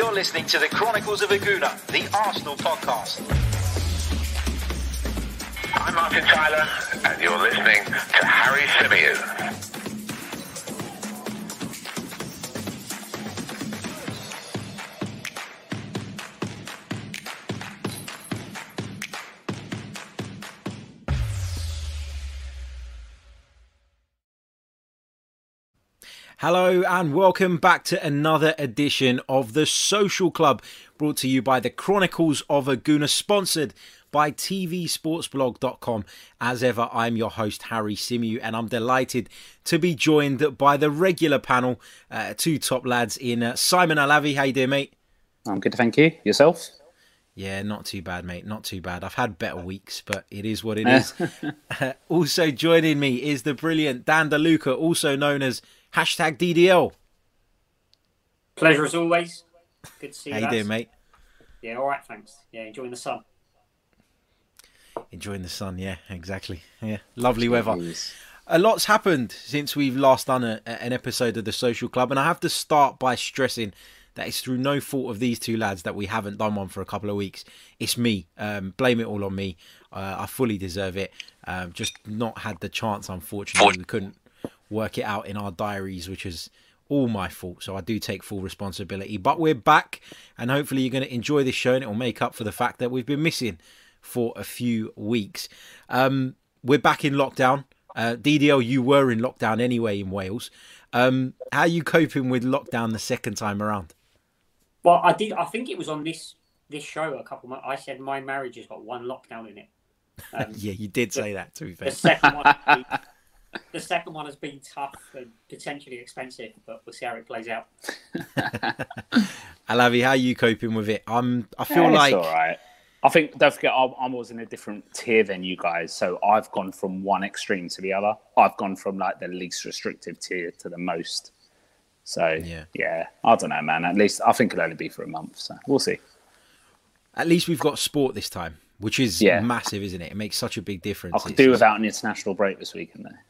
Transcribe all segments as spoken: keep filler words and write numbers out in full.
You're listening to the Chronicles of a Gooner, the Arsenal podcast. I'm Martin Tyler, and you're listening to Harry Symeou. Hello and welcome back to another edition of The Social Club, brought to you by the Chronicles of a Gooner, sponsored by T V Sports Blog dot com. As ever, I'm your host, Harry Symeou, and I'm delighted to be joined by the regular panel, uh, two top lads in uh, Simon Alavi. How you doing, mate? I'm good, thank you. Yourself? Yeah, not too bad, mate. Not too bad. I've had better weeks, but it is what it is. uh, also joining me is the brilliant Dan DeLuca, also known as Hashtag D D L. Pleasure as always. Good to see you. How you doing, mate? Yeah, all right, thanks. Yeah, enjoying the sun. Enjoying the sun, yeah, exactly. Yeah, lovely weather. A lot's happened since we've last done a, an episode of The Social Club, and I have to start by stressing that it's through no fault of these two lads that we haven't done one for a couple of weeks. It's me. Um, blame it all on me. Uh, I fully deserve it. Um, just not had the chance, unfortunately. We couldn't work it out in our diaries, which is all my fault, so I do take full responsibility. But we're back, and hopefully you're going to enjoy this show, and it will make up for the fact that we've been missing for a few weeks. Um, we're back in lockdown. Uh, D D L, you were in lockdown anyway in Wales. Um, how are you coping with lockdown the second time around? Well, I did. I think it was on this this show a couple of months. I said my marriage has got one lockdown in it. Um, yeah, you did say the, that, to be fair. The second one. The second one has been tough and potentially expensive, but we'll see how it plays out. Alavi, how are you coping with it? I'm. I feel yeah, like it's all right. I think don't forget, I, I was in a different tier than you guys, so I've gone from one extreme to the other. I've gone from like the least restrictive tier to the most. So yeah, yeah I don't know, man. At least I think it'll only be for a month, so we'll see. At least we've got sport this time, which is yeah. massive, isn't it? It makes such a big difference. I could it's do just... without an international break this weekend, though.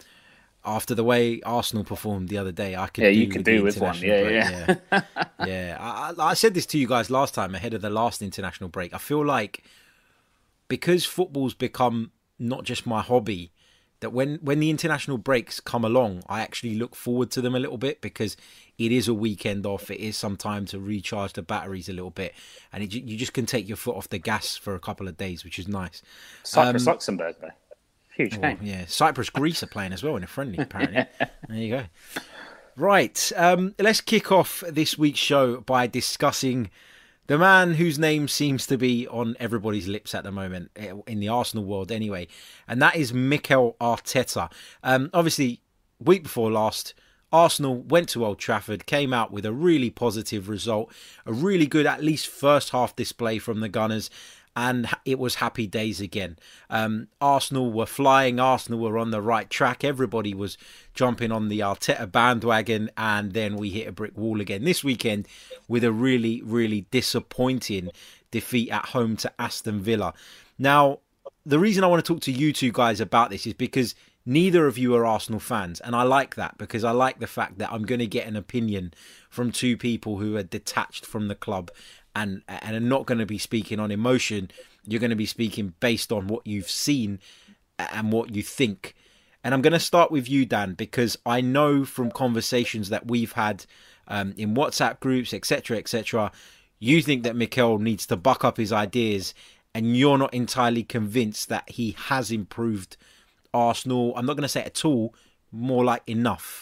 After the way Arsenal performed the other day, I could yeah, do you could with do with one. Yeah, break. yeah, yeah. yeah. I, I said this to you guys last time ahead of the last international break. I feel like because football's become not just my hobby, that when when the international breaks come along, I actually look forward to them a little bit because it is a weekend off. It is some time to recharge the batteries a little bit, and it, you just can take your foot off the gas for a couple of days, which is nice. Cyprus, um, Luxembourg, though. Huge well, game. Yeah, Cyprus, Greece are playing as well in a friendly, apparently. There you go. Right, um, let's kick off this week's show by discussing the man whose name seems to be on everybody's lips at the moment, in the Arsenal world anyway, and that is Mikel Arteta. Um, obviously, week before last, Arsenal went to Old Trafford, came out with a really positive result, a really good, at least first half display from the Gunners, and it was happy days again. Um, Arsenal were flying. Arsenal were on the right track. Everybody was jumping on the Arteta bandwagon. And then we hit a brick wall again this weekend with a really, really disappointing defeat at home to Aston Villa. Now, the reason I want to talk to you two guys about this is because neither of you are Arsenal fans. And I like that because I like the fact that I'm going to get an opinion from two people who are detached from the club and and are not going to be speaking on emotion. You're going to be speaking based on what you've seen and what you think. And I'm going to start with you, Dan, because I know from conversations that we've had um, in WhatsApp groups, et cetera, et cetera, you think that Mikel needs to buck up his ideas and you're not entirely convinced that he has improved Arsenal. I'm not going to say at all, more like enough.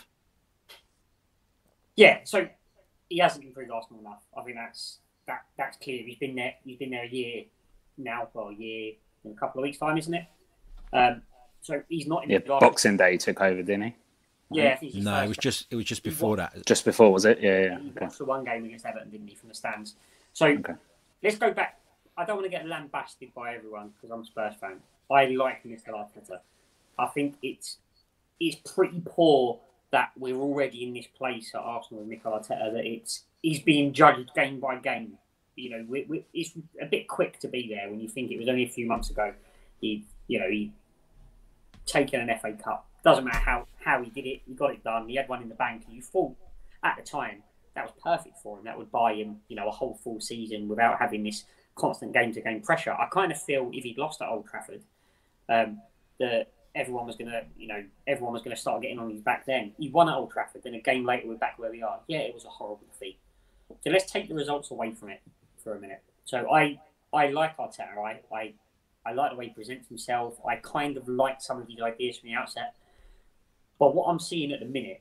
Yeah, so he hasn't improved Arsenal enough. I think that's that that's clear. He's been there. He's been there a year now, for a year in a couple of weeks' time, isn't it? Um, so he's not in yeah, the Arsenal. Boxing Day took over, didn't he? Yeah, I think he's no, it was just it was just before that. Just before, was it? Yeah, yeah. He Okay. watched the one game against Everton, didn't he, from the stands? So Okay. let's go back. I don't want to get lambasted by everyone because I'm a Spurs fan. I like Mister Arteta. I think it's it's pretty poor that we're already in this place at Arsenal with Mikel Arteta that it's he's being judged game by game. You know, we, we, it's a bit quick to be there when you think it was only a few months ago. He, you know, he taken an F A Cup. Doesn't matter how, how he did it. He got it done. He had one in the bank. And you thought at the time that was perfect for him. That would buy him, you know, a whole full season without having this constant game-to-game pressure. I kind of feel if he'd lost at Old Trafford, um, that everyone was going to, you know, everyone was going to start getting on his back then. He won at Old Trafford, then a game later we're back where we are. Yeah, it was a horrible defeat. So let's take the results away from it for a minute. So I, I like Arteta. I, I, I like the way he presents himself. I kind of like some of his ideas from the outset. But what I'm seeing at the minute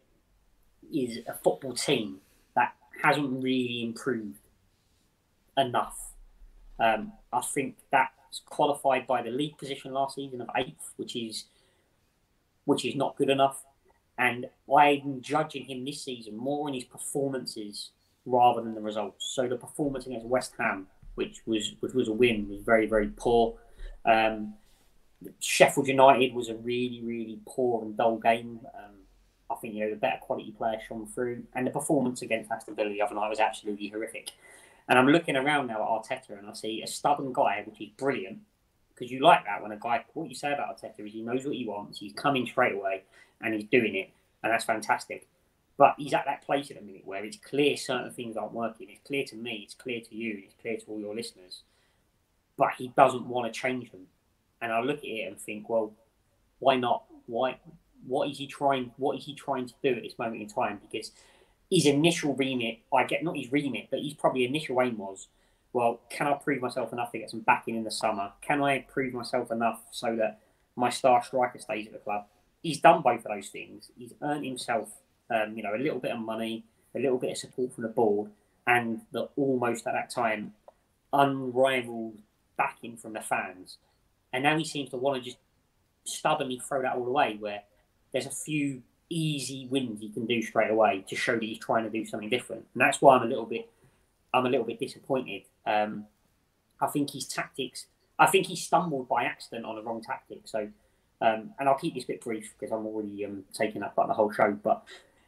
is a football team that hasn't really improved enough. Um, I think that's qualified by the league position last season of eighth, which is which is not good enough. And I'm judging him this season more on his performances rather than the results. So the performance against West Ham, which was which was a win, was very, very poor. Um, Sheffield United was a really, really poor and dull game. Um, I think, you know, the better quality players shone through. And the performance against Aston Villa the other night was absolutely horrific. And I'm looking around now at Arteta and I see a stubborn guy, which is brilliant. Because you like that when a guy, what you say about Arteta is he knows what he wants, he's coming straight away and he's doing it. And that's fantastic. But he's at that place at the minute where it's clear certain things aren't working. It's clear to me, it's clear to you, it's clear to all your listeners. But he doesn't want to change them. And I look at it and think, well, why not? Why? What is he trying? What is he trying to do at this moment in time? Because his initial remit, I get not his remit, but his probably initial aim was, well, can I prove myself enough to get some backing in the summer? Can I prove myself enough so that my star striker stays at the club? He's done both of those things. He's earned himself, um, you know, a little bit of money, a little bit of support from the board, and the almost at that time unrivaled backing from the fans. And now he seems to want to just stubbornly throw that all away, where there's a few easy wins he can do straight away to show that he's trying to do something different. And that's why I'm a little bit, I'm a little bit disappointed. Um, I think his tactics, I think he stumbled by accident on the wrong tactic. So, um, and I'll keep this bit brief because I'm already um, taking up like the whole show. But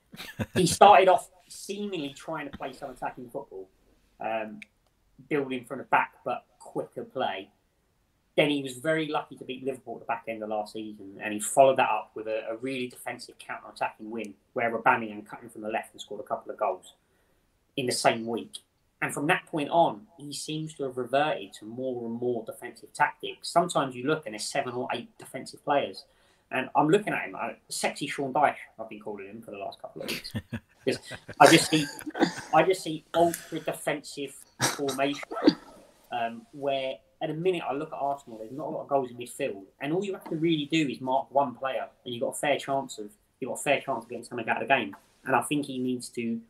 he started off seemingly trying to play some attacking football, um, building from the back, but quicker play. Then he was very lucky to beat Liverpool at the back end of last season, and he followed that up with a, a really defensive counter-attacking win, where Aubameyang cut him from the left and scored a couple of goals in the same week. And from that point on, he seems to have reverted to more and more defensive tactics. Sometimes you look and there's seven or eight defensive players, and I'm looking at him, I, sexy Sean Dyche, I've been calling him for the last couple of weeks. Because I just see, I just see ultra defensive formation, um, where. At the minute, I look at Arsenal, there's not a lot of goals in midfield. And all you have to really do is mark one player, and you've got a fair chance of you've got a fair chance of getting something out of the game. And I think he needs to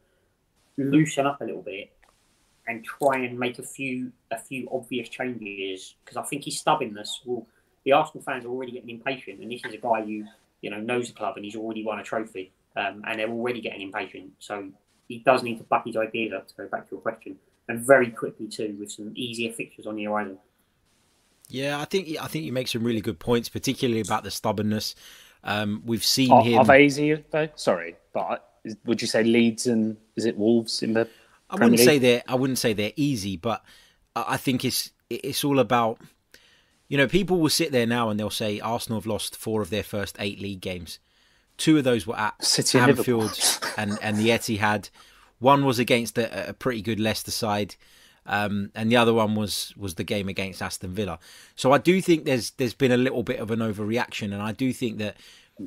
loosen up a little bit and try and make a few a few obvious changes. Because I think his stubbornness will the Arsenal fans are already getting impatient, and this is a guy who, you know, knows the club and he's already won a trophy. Um, and they're already getting impatient. So he does need to back his ideas up, to go back to your question. And very quickly too, with some easier fixtures on the horizon. Yeah, I think I think you make some really good points, particularly about the stubbornness. Um, we've seen are, him. Are they easier though? Sorry, but would you say Leeds and is it Wolves in the? I wouldn't say they're. I wouldn't say they're easy, but I think it's it's all about. You know, people will sit there now and they'll say Arsenal have lost four of their first eight league games. Two of those were at City Anfield and and the Etihad. One was against a, a pretty good Leicester side. Um, and the other one was was the game against Aston Villa. So I do think there's there's been a little bit of an overreaction, and I do think that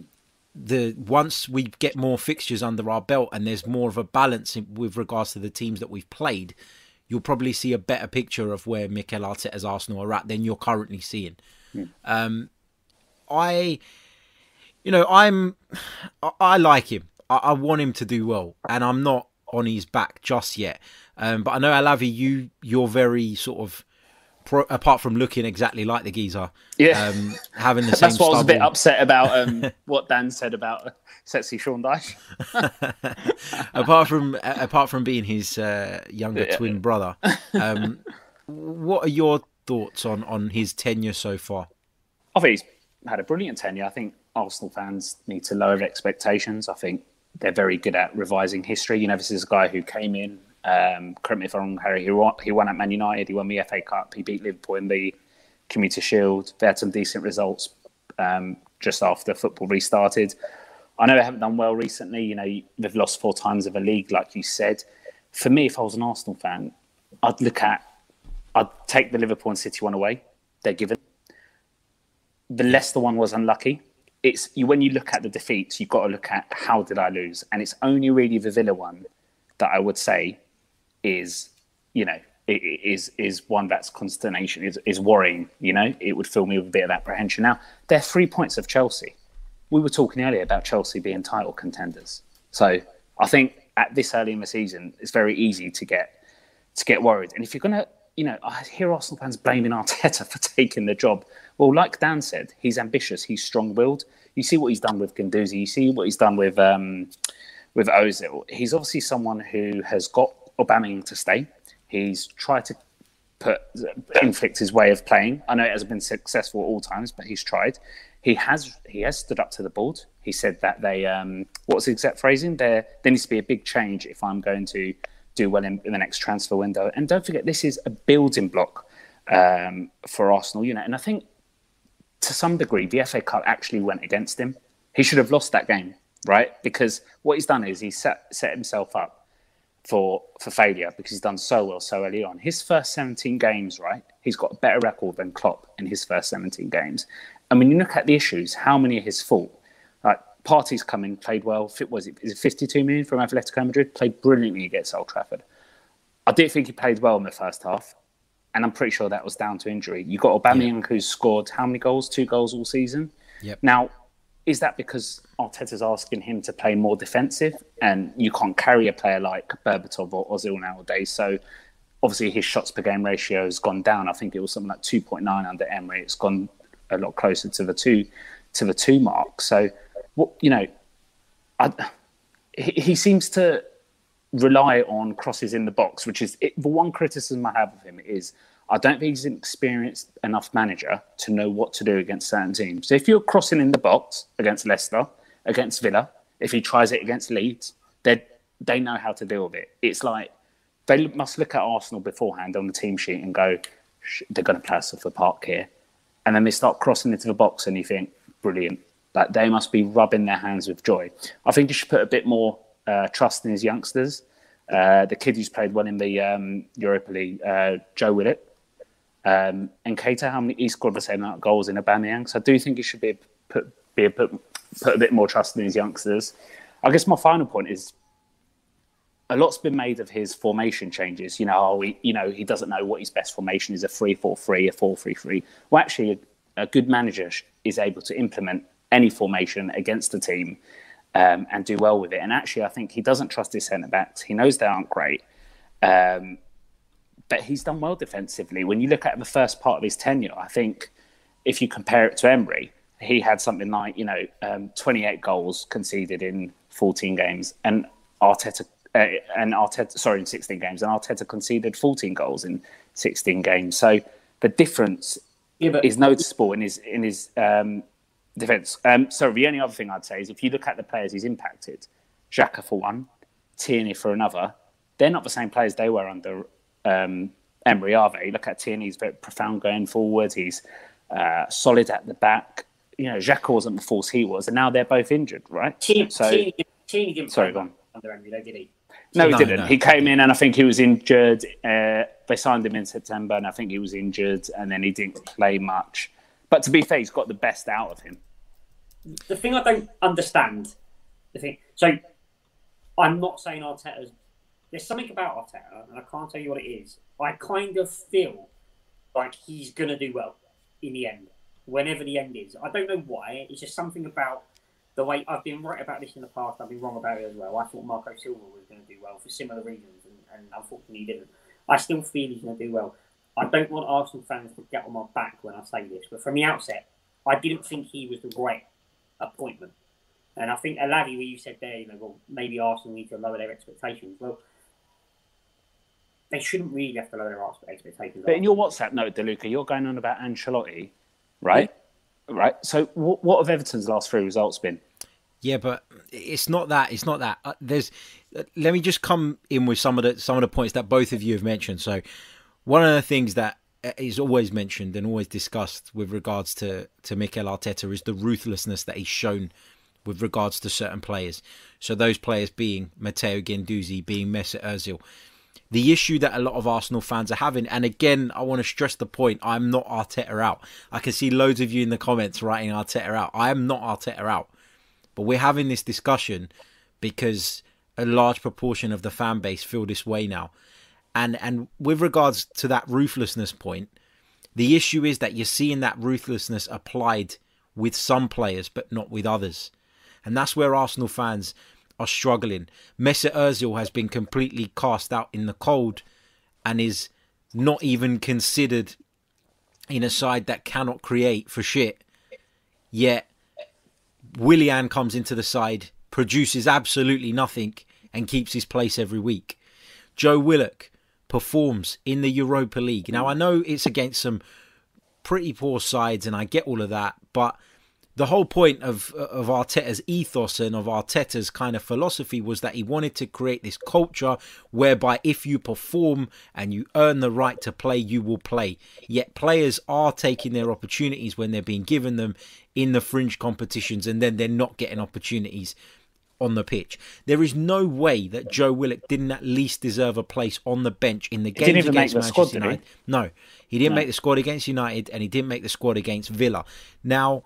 the once we get more fixtures under our belt and there's more of a balance in, with regards to the teams that we've played, you'll probably see a better picture of where Mikel Arteta's Arsenal are at than you're currently seeing. Mm. Um, I, you know, I'm I, I like him. I, I want him to do well, and I'm not on his back just yet. Um, but I know, Alavi, you, you're very sort of, pro, apart from looking exactly like the geezer, yeah. um, having the same That's what stubble. I was a bit upset about, um, what Dan said about uh, sexy Sean Dyche. apart from uh, apart from being his uh, younger yeah. twin brother, um, what are your thoughts on, on his tenure so far? I think he's had a brilliant tenure. I think Arsenal fans need to lower expectations. I think they're very good at revising history. You know, this is a guy who came in, um, correct me if I'm wrong, Harry, he won, he won at Man United, he won the F A Cup, he beat Liverpool in the Community Shield. They had some decent results um, just after football restarted. I know they haven't done well recently. You know, they've lost four times of a league, like you said. for me, if I was an Arsenal fan, I'd look at, I'd take the Liverpool and City one away. They're given. The Leicester one was unlucky. It's you when you look at the defeats, you've got to look at how did I lose, and it's only really the Villa one that I would say is, you know, is is one that's consternation, is is worrying. You know, it would fill me with a bit of apprehension. Now they're three points of Chelsea. We were talking earlier about Chelsea being title contenders, so I think at this early in the season, it's very easy to get to get worried. And if you're gonna, you know, I hear Arsenal fans blaming Arteta for taking the job. Well, like Dan said, he's ambitious, he's strong-willed. You see what he's done with Guendouzi. You see what he's done with um, with Ozil. He's obviously someone who has got Aubameyang to stay. He's tried to put inflict his way of playing. I know it hasn't been successful at all times, but he's tried. He has he has stood up to the board. He said that they um, what was the exact phrasing? There there needs to be a big change if I'm going to do well in, in the next transfer window. And don't forget, this is a building block um, for Arsenal. You know, and I think to some degree the F A Cup actually went against him. He should have lost that game, right? Because what he's done is he set set himself up for for failure because he's done so well so early on. His first seventeen games, right? He's got a better record than Klopp in his first seventeen games. And when you look at the issues, how many are his fault? Like Partey's come in, played well. Was it is it fifty-two million from Atletico Madrid? Played brilliantly against Old Trafford. I didn't think he played well in the first half, and I'm pretty sure that was down to injury. You got Aubameyang, yeah. who's scored how many goals? Two goals all season. Yep. Now, is that because Arteta's asking him to play more defensive, and you can't carry a player like Berbatov or Ozil nowadays? So obviously his shots per game ratio has gone down. I think it was something like two point nine under Emery. It's gone a lot closer to the two to the two mark. So, what you know, I, he, he seems to rely on crosses in the box, which is it, the one criticism I have of him is I don't think he's an experienced enough manager to know what to do against certain teams. So if you're crossing in the box against Leicester, against Villa, if he tries it against Leeds, they they know how to deal with it. It's like they must look at Arsenal beforehand on the team sheet and go, they're going to play us off the park here. And then they start crossing into the box and you think, brilliant. Like they must be rubbing their hands with joy. I think he should put a bit more uh, trust in his youngsters. Uh, the kid who's played well in the um, Europa League, uh, Joe Willett. Um, and Keita, how many he scored the same amount of goals in Aubameyang. So I do think he should be put be a, put put a bit more trust in his youngsters. I guess my final point is a lot's been made of his formation changes. You know, oh, he, you know, he doesn't know what his best formation is: a three four three, a four three three. Well, actually, a, a good manager is able to implement any formation against the team um, and do well with it. And actually, I think he doesn't trust his centre backs. He knows they aren't great. Um, But he's done well defensively. When you look at the first part of his tenure, I think if you compare it to Emery, he had something like, you know, um, twenty-eight goals conceded in fourteen games, and Arteta, uh, and Arteta, sorry, in sixteen games, and Arteta conceded fourteen goals in sixteen games. So the difference yeah, but- is noticeable in his in his um, defence. Um, so the only other thing I'd say is if you look at the players he's impacted, Xhaka for one, Tierney for another, they're not the same players they were under Um, Emery, are they? Look at Tierney, he's very profound going forward. He's uh, solid at the back. You know, Xhaka wasn't the force he was, and now they're both injured, right? Tierney, so, Tierney, Tierney didn't sorry, play go on. under Emery, though, did he? No, he No, didn't. no. He came in, and I think he was injured. Uh, they signed him in September, and I think he was injured, and then he didn't play much. But to be fair, he's got the best out of him. The thing I don't understand, the thing. So, I'm not saying Arteta's. There's something about Arteta, and I can't tell you what it is. I kind of feel like he's going to do well in the end, whenever the end is. I don't know why. It's just something about the way I've been right about this in the past. I've been wrong about it as well. I thought Marco Silva was going to do well for similar reasons, and, and unfortunately he didn't. I still feel he's going to do well. I don't want Arsenal fans to get on my back when I say this, but from the outset, I didn't think he was the right appointment. And I think, Alavi, where you said there, you know, well, maybe Arsenal need to lower their expectations. Well, they shouldn't really have to lower their expectations. But in your WhatsApp note, DeLuca, you're going on about Ancelotti, right? Yeah. Right. So what, what have Everton's last three results been? Yeah, but it's not that. It's not that. Uh, there's. Uh, let me just come in with some of the some of the points that both of you have mentioned. So one of the things that is always mentioned and always discussed with regards to to Mikel Arteta is the ruthlessness that he's shown with regards to certain players. So those players being Matteo Guendouzi, being Mesut Ozil. The issue that a lot of Arsenal fans are having, and again, I want to stress the point, I'm not Arteta out. I can see loads of you in the comments writing Arteta out. I am not Arteta out. But we're having this discussion because a large proportion of the fan base feel this way now. And and with regards to that ruthlessness point, the issue is that you're seeing that ruthlessness applied with some players, but not with others. And that's where Arsenal fans are struggling. Mesut Ozil has been completely cast out in the cold and is not even considered in a side that cannot create for shit. Yet Willian comes into the side, produces absolutely nothing, and keeps his place every week. Joe Willock performs in the Europa League. Now, I know it's against some pretty poor sides, and I get all of that, but the whole point of of Arteta's ethos and of Arteta's kind of philosophy was that he wanted to create this culture whereby if you perform and you earn the right to play, you will play. Yet players are taking their opportunities when they're being given them in the fringe competitions, and then they're not getting opportunities on the pitch. There is no way that Joe Willock didn't at least deserve a place on the bench in the games against Manchester United. No, he didn't make the squad against United, and he didn't make the squad against Villa. Now,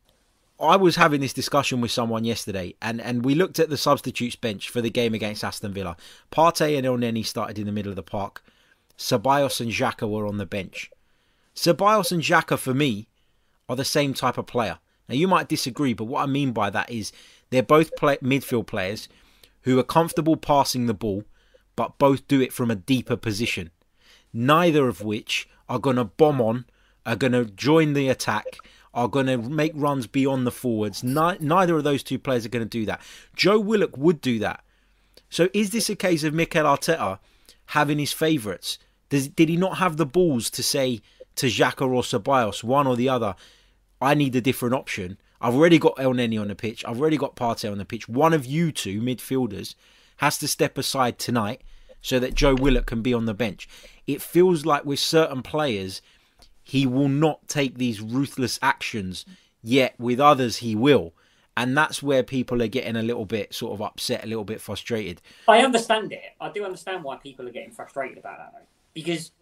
I was having this discussion with someone yesterday, and, and we looked at the substitutes bench for the game against Aston Villa. Partey and Elneny started in the middle of the park. Ceballos and Xhaka were on the bench. Ceballos and Xhaka, for me, are the same type of player. Now, you might disagree, but what I mean by that is they're both play- midfield players who are comfortable passing the ball, but both do it from a deeper position. Neither of which are going to bomb on, are going to join the attack, are going to make runs beyond the forwards. Ni- neither of those two players are going to do that. Joe Willock would do that. So is this a case of Mikel Arteta having his favourites? Does, did he not have the balls to say to Xhaka or Ceballos, one or the other, I need a different option. I've already got Elneny on the pitch. I've already got Partey on the pitch. One of you two midfielders has to step aside tonight so that Joe Willock can be on the bench. It feels like with certain players, he will not take these ruthless actions, yet with others he will. And that's where people are getting a little bit sort of upset, a little bit frustrated. I understand it. I do understand why people are getting frustrated about that, though. Because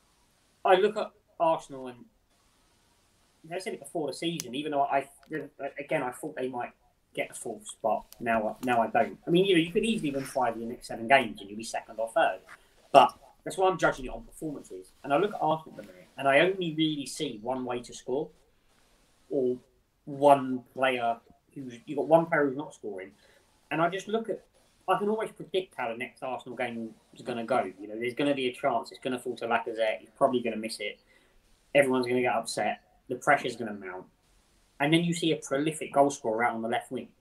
I look at Arsenal and I said it before the season, even though I, again, I thought they might get a fourth spot. Now, now I don't. I mean, you know, you could easily win five of your next seven games and you'll be second or third. But that's why I'm judging it on performances. And I look at Arsenal at the minute, and I only really see one way to score, or one player who's you've got one player who's not scoring. And I just look at, I can always predict how the next Arsenal game is going to go. You know, there's going to be a chance it's going to fall to Lacazette. He's probably going to miss it. Everyone's going to get upset. The pressure's going to mount. And then you see a prolific goal scorer out on the left wing.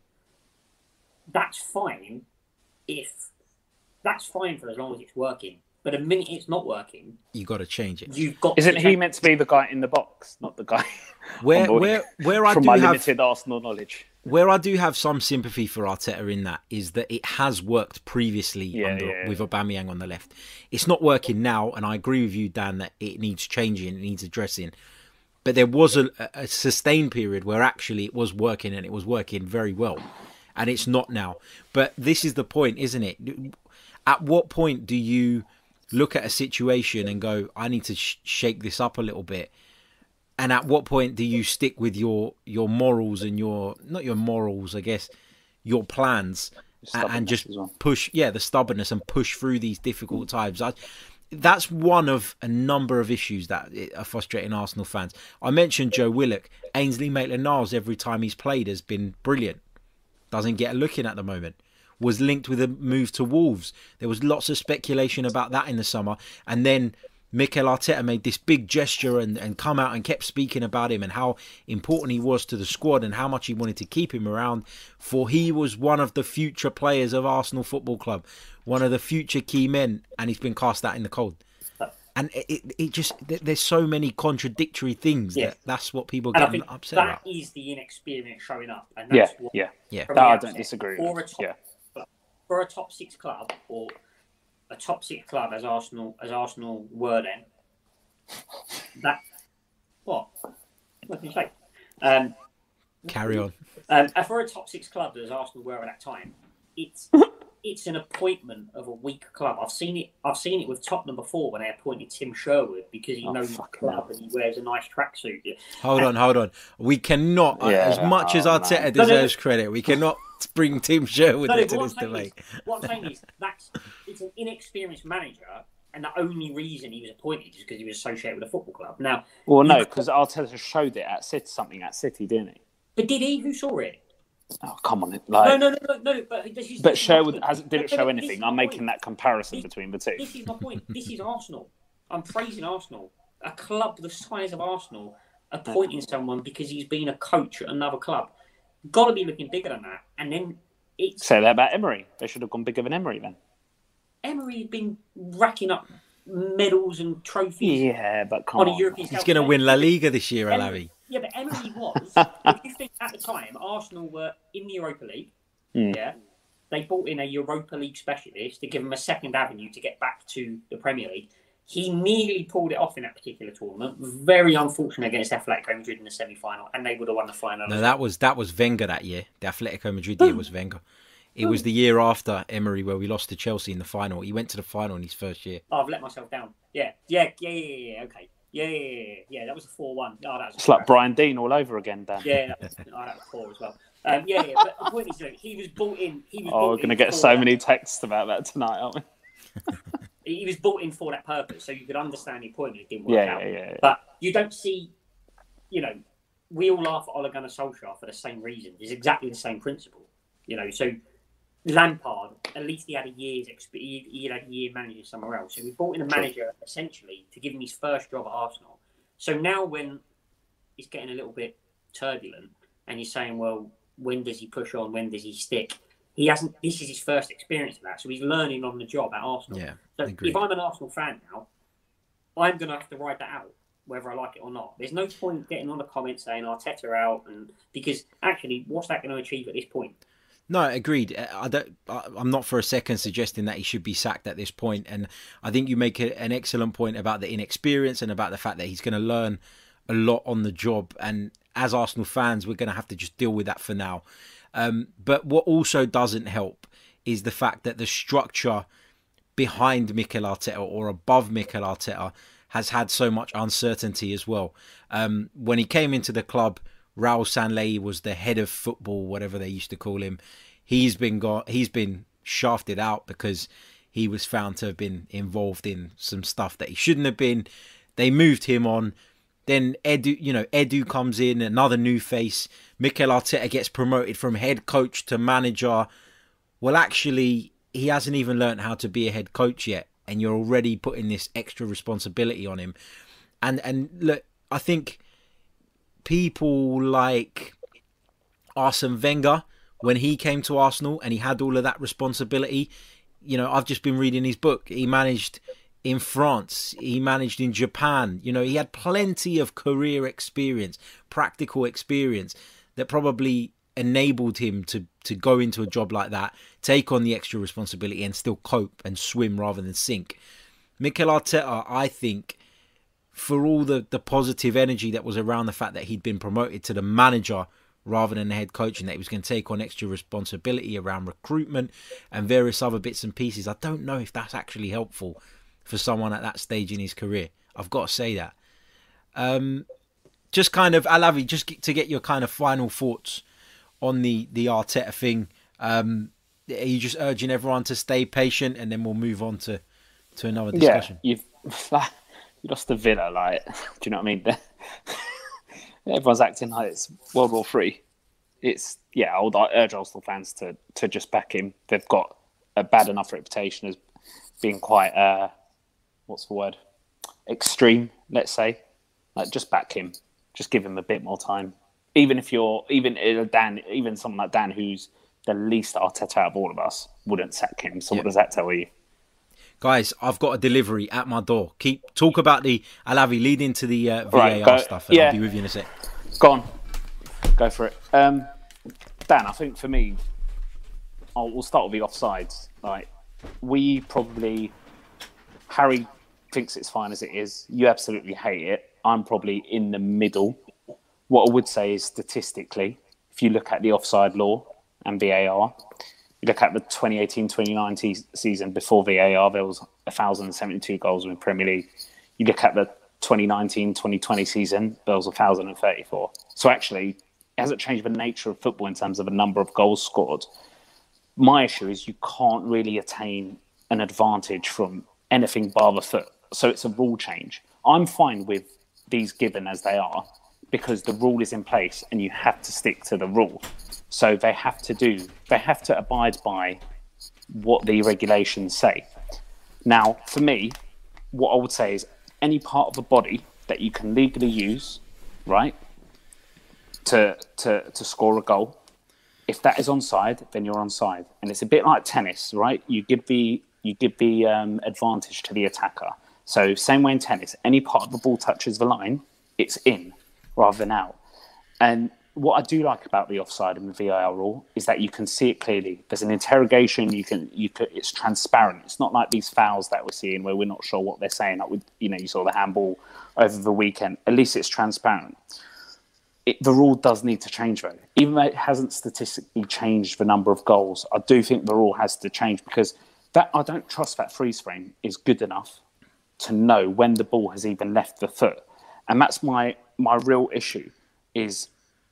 That's fine if that's fine for as long as it's working. But the minute it's not working, you've got to change it. You've got. Isn't to he meant to be the guy in the box, not the guy? Where, where, where I from do my have, limited Arsenal knowledge. Where I do have some sympathy for Arteta in that is that it has worked previously yeah, under, yeah. with Aubameyang on the left. It's not working now, and I agree with you, Dan, that it needs changing, it needs addressing. But there was a, a sustained period where actually it was working, and it was working very well. And it's not now. But this is the point, isn't it? At what point do you look at a situation and go, I need to sh- shake this up a little bit? And at what point do you stick with your your morals and your, not your morals, I guess, your plans, and, and just well. push, yeah, the stubbornness, and push through these difficult times? I, that's one of a number of issues that are frustrating Arsenal fans. I mentioned Joe Willock. Ainsley Maitland-Niles, every time he's played, has been brilliant. Doesn't get a look in at the moment. Was linked with a move to Wolves. There was lots of speculation about that in the summer. And then Mikel Arteta made this big gesture and, and come out and kept speaking about him and how important he was to the squad and how much he wanted to keep him around, for he was one of the future players of Arsenal Football Club, one of the future key men, and he's been cast out in the cold. And it, it, it just, there's so many contradictory things yeah. that that's what people and get I think upset that about. That is the inexperience showing up. And that's yeah, what, yeah, yeah. That I don't disagree for with. A top, yeah. For a top six club, or a top six club as Arsenal, as Arsenal were then, that, what? What did you say? Um, Carry on. Um, for a top six club as Arsenal were at that time, it's it's an appointment of a weak club. I've seen it. I've seen it with Tottenham before when they appointed Tim Sherwood because he oh, knows the club and he wears a nice tracksuit. Hold on, hold on. We cannot, yeah, as much oh, as Arteta man. deserves no, no, no. credit, we cannot bring Tim Sherwood No, no, into what this I'm saying debate. Is, what I'm saying is that's it's an inexperienced manager, and the only reason he was appointed is because he was associated with a football club. Now, well, no, because Arteta showed it at City, something at City, didn't he? but did he? Who saw it? Oh, come on. Like, No, no, no, no, no. But this is, but this is Sherwood my point. hasn't, didn't No, no, show no, anything. this is I'm my making point. that comparison This- between the two. This is my point. This is Arsenal. I'm praising Arsenal. A club the size of Arsenal appointing someone because he's been a coach at another club. Got to be looking bigger than that. And then it's Say that about Emery. They should have gone bigger than Emery then. Emery's been racking up medals and trophies Yeah, but come on on. a European He's scale. going to win La Liga this year, Emery- Alavi. Yeah, but Emery was. If you think at the time Arsenal were in the Europa League, Mm. yeah, they brought in a Europa League specialist to give him a second avenue to get back to the Premier League. He nearly pulled it off in that particular tournament. Very unfortunate against Atletico Madrid in the semi-final, and they would have won the final. No, that was that was Wenger that year. The Atletico Madrid year was Wenger. It was the year after Emery where we lost to Chelsea in the final. He went to the final in his first year. Oh, I've let myself down. Yeah, yeah, yeah, yeah, yeah, yeah. Okay. Yeah, yeah, yeah, yeah, yeah. That was a four one. Oh, that was It's like Brian Dean all over again, Dan. Yeah, that was, oh, that was four as well. Um, yeah, yeah, but the point is, though, he was bought in. He was Oh, bought we're going to in get for so that- many texts about that tonight, aren't we? He was bought in for that purpose, so you could understand the point. It didn't work Yeah, out. yeah, yeah, yeah. But you don't see, you know, we all laugh at Ole Gunnar Solskjaer for the same reason. It's exactly the same principle, you know. So Lampard, at least he had a year's exp- he, he had a year managing somewhere else. So we brought in a manager essentially to give him his first job at Arsenal. So now when it's getting a little bit turbulent, and you're saying, well, when does he push on? When does he stick? He hasn't. This is his first experience of that, so he's learning on the job at Arsenal. Yeah, so agreed. if I'm an Arsenal fan now, I'm going to have to ride that out, whether I like it or not. There's no point getting on a comment saying Arteta out, and because actually, what's that going to achieve at this point? No, agreed. I don't. I'm not for a second suggesting that he should be sacked at this point, and I think you make a, an excellent point about the inexperience and about the fact that he's going to learn a lot on the job. And as Arsenal fans, we're going to have to just deal with that for now. Um, but what also doesn't help is the fact that the structure behind Mikel Arteta or above Mikel Arteta has had so much uncertainty as well. Um, when he came into the club, Raul Sanllehi was the head of football, whatever they used to call him. He's been got, he's been shafted out because he was found to have been involved in some stuff that he shouldn't have been. They moved him on. Then Edu, you know, Edu comes in, another new face. Mikel Arteta gets promoted from head coach to manager. Well, actually, he hasn't even learned how to be a head coach yet, and you're already putting this extra responsibility on him. And and look, I think people like Arsene Wenger, when he came to Arsenal and he had all of that responsibility, you know, I've just been reading his book. He managed in France, he managed in Japan. You know, he had plenty of career experience, practical experience that probably enabled him to to go into a job like that, take on the extra responsibility and still cope and swim rather than sink. Mikel Arteta, I think, for all the, the positive energy that was around the fact that he'd been promoted to the manager rather than the head coach, and that he was going to take on extra responsibility around recruitment and various other bits and pieces, I don't know if that's actually helpful for someone at that stage in his career. I've got to say that. Um, just kind of, Alavi, just to get your kind of final thoughts on the, the Arteta thing. Um, are you just urging everyone to stay patient, and then we'll move on to, to another discussion? Yeah, you've you lost the Villa, like, do you know what I mean? Everyone's acting like it's World War Three. It's, yeah, I would urge Arsenal fans to, to just back him. They've got a bad enough reputation as being quite, uh, what's the word? Extreme, let's say. Like, just back him. Just give him a bit more time. Even if you're, even Dan, even someone like Dan, who's the least Arteta out of all of us, wouldn't sack him. So Yeah. what does that tell you? Guys, I've got a delivery at my door. Keep talk about the Alavi lead into the uh, V A R Right, go- stuff, and yeah. I'll be with you in a sec. Go on. Go for it. Um, Dan, I think for me, I'll, we'll start with the offsides. Like, we probably, Harry thinks it's fine as it is. You absolutely hate it. I'm probably in the middle. What I would say is statistically, if you look at the offside law and V A R, you look at the twenty eighteen twenty nineteen season before V A R, there was one thousand seventy-two goals in the Premier League. You look at the twenty nineteen twenty twenty season, there was one thousand thirty-four. So actually, it hasn't changed the nature of football in terms of the number of goals scored. My issue is you can't really attain an advantage from anything bar the foot. So it's a rule change. I'm fine with these given as they are because the rule is in place and you have to stick to the rule. So they have to do, they have to abide by what the regulations say. Now, for me, what I would say is any part of the body that you can legally use, right, to to to score a goal, if that is onside, then you're onside. And it's a bit like tennis, right? You give the you give the um, advantage to the attacker. So same way in tennis, any part of the ball touches the line, it's in rather than out. And what I do like about the offside and the V A R rule is that you can see it clearly. There's an interrogation. You can, you could, it's transparent. It's not like these fouls that we're seeing where we're not sure what they're saying. Like with, you know, you saw the handball over the weekend. At least it's transparent. It, the rule does need to change though. Even though it hasn't statistically changed the number of goals, I do think the rule has to change because that I don't trust that freeze frame is good enough to know when the ball has even left the foot. And that's my my real issue is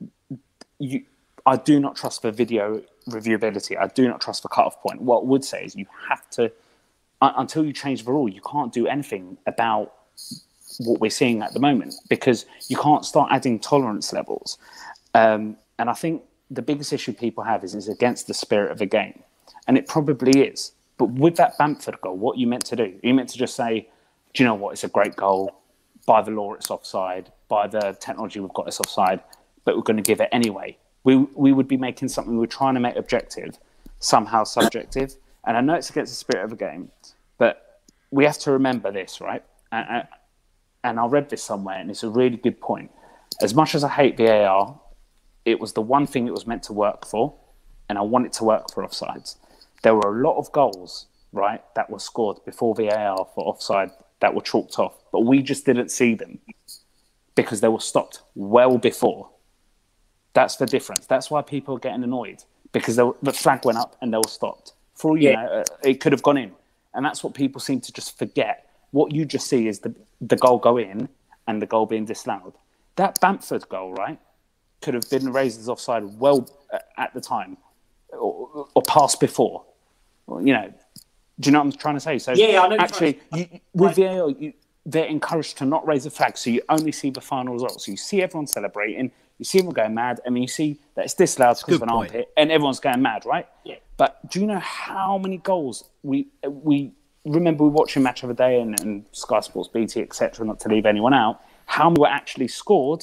you. I do not trust the video reviewability. I do not trust the cut-off point. What I would say is you have to, uh, until you change the rule, you can't do anything about what we're seeing at the moment because you can't start adding tolerance levels. Um, and I think the biggest issue people have is it's against the spirit of the game. And it probably is. But with that Bamford goal, what you meant to do? You meant to just say, do you know what? It's a great goal. By the law, it's offside. By the technology we've got, it's offside. But we're going to give it anyway. We we would be making something we're trying to make objective, somehow subjective. And I know it's against the spirit of the game, but we have to remember this, right? And, and I read this somewhere, and it's a really good point. As much as I hate V A R, it was the one thing it was meant to work for, and I want it to work for offsides. There were a lot of goals, right, that were scored before V A R for offside that were chalked off, but we just didn't see them because they were stopped well before. That's the difference. That's why people are getting annoyed because were, the flag went up and they were stopped. For all you yeah. know, uh, it could have gone in, and that's what people seem to just forget. What you just see is the the goal go in and the goal being disallowed. That Bamford goal, right, could have been raised as offside well uh, at the time or, or passed before. You know, do you know what I'm trying to say? So yeah, I know actually, you, with V A R, you, they're encouraged to not raise a flag, so you only see the final result. So you see everyone celebrating, you see everyone going mad, and then you see that it's disallowed because of an point. armpit, and everyone's going mad, right? Yeah. But do you know how many goals we we remember we were watching Match of the Day and, and Sky Sports, B T, et cetera, not to leave anyone out, how many were actually scored,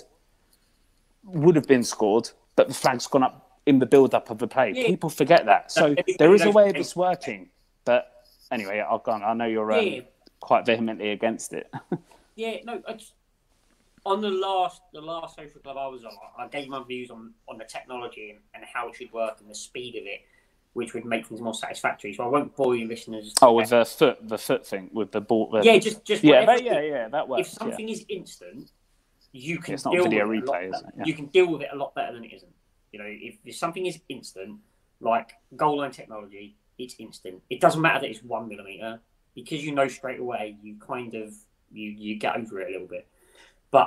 would have been scored, but the flag's gone up in the build-up of the play. Yeah. People forget that. So there is a way of this working. But anyway, I'll go on. I know you're um, yeah. quite vehemently against it. yeah, no, I just, on the last the last social club I was on, I gave my views on, on the technology and, and how it should work and the speed of it, which would make things more satisfactory. So I won't bore you listeners. Oh, with the foot, the foot thing, with the ball. The, yeah, just just yeah, that, yeah, yeah, that works. If something yeah. is instant, you can it's not deal video with it replay, a lot is it? Yeah. You can deal with it a lot better than it isn't. You know, if, if something is instant, like goal line technology, it's instant. It doesn't matter that it's one millimeter because you know straight away. You kind of you you get over it a little bit. But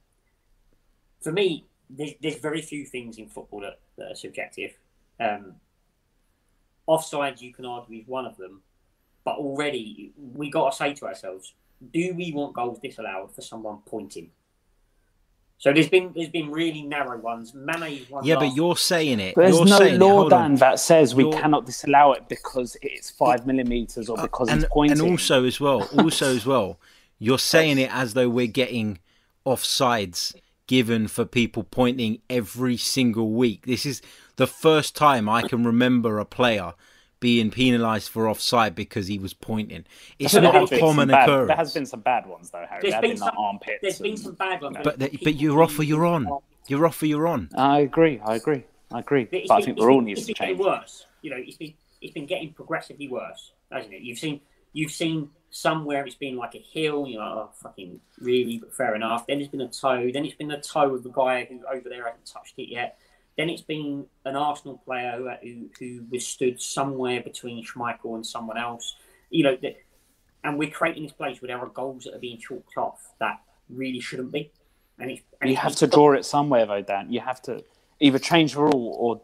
for me, there's, there's very few things in football that, that are subjective. Um, offside, you can argue, is one of them. But already, we got to say to ourselves, do we want goals disallowed for someone pointing? So there's been there's been really narrow ones. Mane's one. Yeah, last. but you're saying it. There's you're no saying law, it. Dan, that says we you're... cannot disallow it because it's five millimeters or because and, he's pointing. And also as well, also as well, you're saying it as though we're getting offsides given for people pointing every single week. This is the first time I can remember a player being penalised for offside because he was pointing. It's not a common bad, occurrence. There has been some bad ones though, Harry. There's there been have been some, like armpits. There's and, been some bad ones. But the, but you're off or you're on. You're off or you're on. I agree. I agree. I agree. But, but I been, think the rule been, needs it's to been change. Getting worse. You know, it's been it's been getting progressively worse, hasn't it? You've seen you've seen somewhere it's been like a hill. You know, oh, fucking really, but fair enough. Then it's been a toe. Then it's been the toe of the guy who over there hasn't touched it yet. then it's been an Arsenal player who, who, who was stood somewhere between Schmeichel and someone else. You know, that, and we're creating this place where there are goals that are being chalked off that really shouldn't be. And, it's, and you it's, have to draw it somewhere, though, Dan. You have to either change the rule or.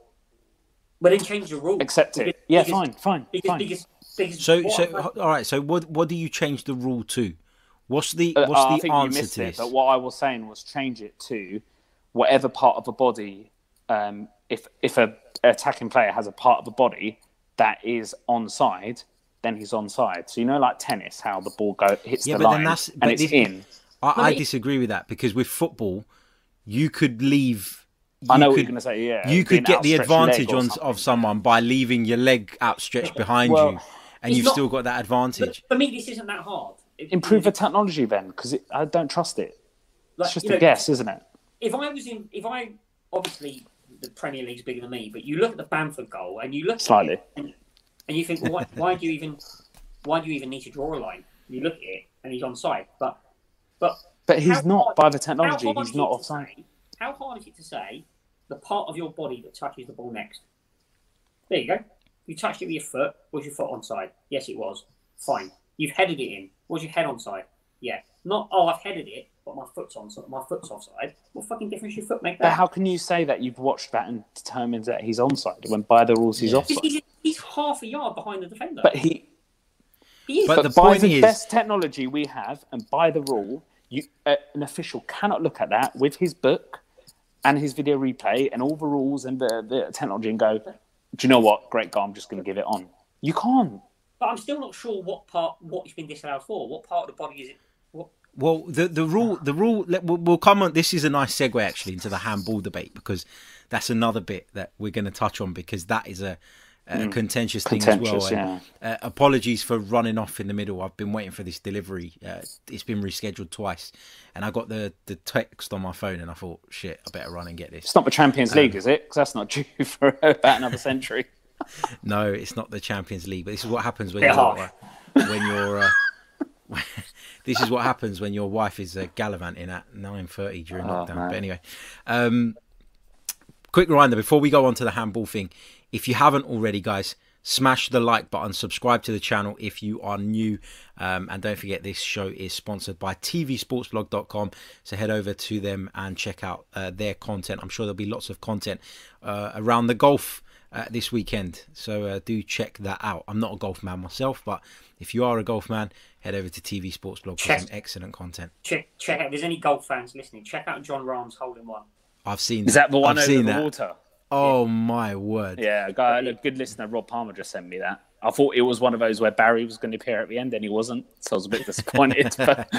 But then change the rule. Accept it. Because, yeah, because, fine, fine, because, fine. Because, because so, so all right. So, what what do you change the rule to? What's the what's uh, I the think answer you missed to it, this? But what I was saying was change it to whatever part of a body. Um, if if a attacking player has a part of a body that is onside, then he's onside. So you know, like tennis, how the ball go hits yeah, the but line then that's, and but it's this, in. I, I disagree with that because with football, you could leave. You I know could, what you're going to say. Yeah, you could get the advantage on something. of someone by leaving your leg outstretched behind well, you, and you've not, still got that advantage. For me, this isn't that hard. It, Improve the technology, then, because I don't trust it. Like, it's just you a know, guess, isn't it? If I was in, if I obviously the Premier League's bigger than me, but you look at the Bamford goal and you look slightly, at it and, and you think, well, why, why do you even, why do you even need to draw a line? You look at it and he's onside, but but but he's not hard, by the technology. He's not offside. Say, how hard is it to say the part of your body that touches the ball next? There you go. You touched it with your foot. Was your foot onside? Yes, it was. Fine. You've headed it in. Was your head onside? Yeah. Not, oh, I've headed it, but my foot's on, my foot's offside. What fucking difference your foot make that? But how can you say that you've watched that and determined that he's onside when by the rules he's yeah. offside? He's, he's half a yard behind the defender. But he, he is. But but the by point the is, best technology we have and by the rule, you uh, an official cannot look at that with his book and his video replay and all the rules and the, the technology and go, do you know what? Great goal, I'm just going to give it on. You can't. But I'm still not sure what part, what it's been disallowed for. What part of the body is it? What? Well, the the rule, the rule. We'll, we'll come on. This is a nice segue actually into the handball debate because that's another bit that we're going to touch on because that is a, a mm. contentious thing contentious, as well. Yeah. Uh, apologies for running off in the middle. I've been waiting for this delivery. Uh, it's been rescheduled twice, and I got the, the text on my phone, and I thought, shit, I better run and get this. It's not the Champions League, um, is it? Because that's not due for about another century. No, it's not the Champions League. But this is what happens when you're uh, when you're. Uh, this is what happens when your wife is uh, gallivanting at nine thirty during oh, lockdown. Man. But anyway, um, quick reminder before we go on to the handball thing. If you haven't already, guys, smash the like button, subscribe to the channel if you are new. Um, and don't forget, this show is sponsored by T V sports blog dot com. So head over to them and check out uh, their content. I'm sure there'll be lots of content uh, around the golf Uh, this weekend, so uh, do check that out. I'm not a golf man myself, but if you are a golf man, head over to T V Sports Blog for some excellent content. Check, check out. If there's any golf fans listening, check out John Rahm's hole in one. I've seen. Is that the one I've over seen the that. water? Oh yeah. My word! Yeah, a guy, a good listener, Rob Palmer, just sent me that. I thought it was one of those where Barry was going to appear at the end, and he wasn't, so I was a bit disappointed. But...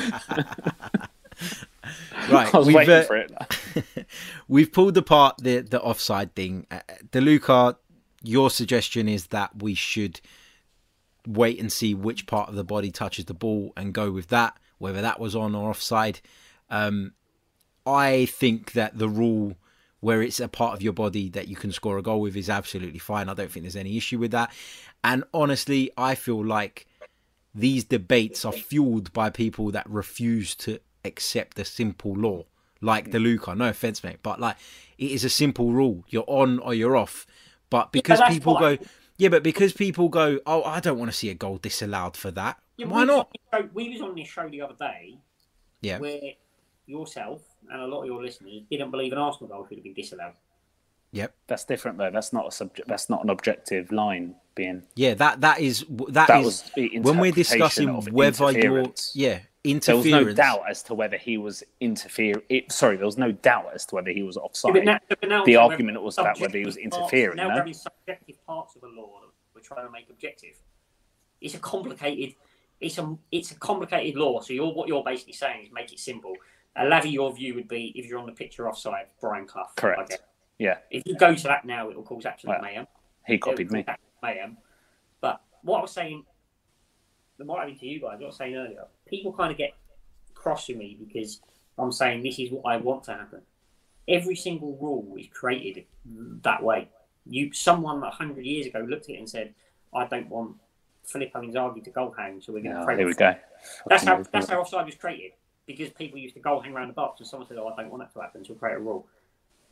Right, I was we've, waiting uh, for it. We've pulled apart the the offside thing. Uh, DeLuca, your suggestion is that we should wait and see which part of the body touches the ball and go with that, whether that was on or offside. Um, I think that the rule where it's a part of your body that you can score a goal with is absolutely fine. I don't think there's any issue with that. And honestly, I feel like these debates are fueled by people that refuse to accept a simple law, like DeLuca. No offense, mate, but like it is a simple rule. You're on or you're off. But because yeah, people fine. go, yeah, but because people go, oh, I don't want to see a goal disallowed for that. Yeah, Why we not? Was on, we was on this show the other day, yeah, where yourself and a lot of your listeners didn't believe an Arsenal goal should have been disallowed. Yep, that's different though. That's not a subject. That's not an objective line being. Yeah, that that is that, that is was when we're discussing whether you're yeah. Interference. There was no doubt as to whether he was interfering. Sorry, there was no doubt as to whether he was offside. Yeah, but now, but now the argument was about whether he was interfering. Parts, now no? we're having subjective parts of a law that we're trying to make objective. It's a complicated. It's a it's a complicated law. So you're what you're basically saying is make it simple. Uh, Lavi, your view would be if you're on the picture offside, Brian Clough. Correct. Yeah. If you go to that now, it will cause absolute well, mayhem. He copied me. Mayhem. But what I was saying. The might have been to you guys, what I was saying earlier, people kind of get cross with me because I'm saying this is what I want to happen. Every single rule is created that way. You, someone a hundred years ago looked at it and said, "I don't want Filippo Inzaghi to goal hang, so we're going to oh, create." Here we go. That's how that's how offside was created because people used to goal hang around the box, and someone said, "Oh, I don't want that to happen, so we'll create a rule."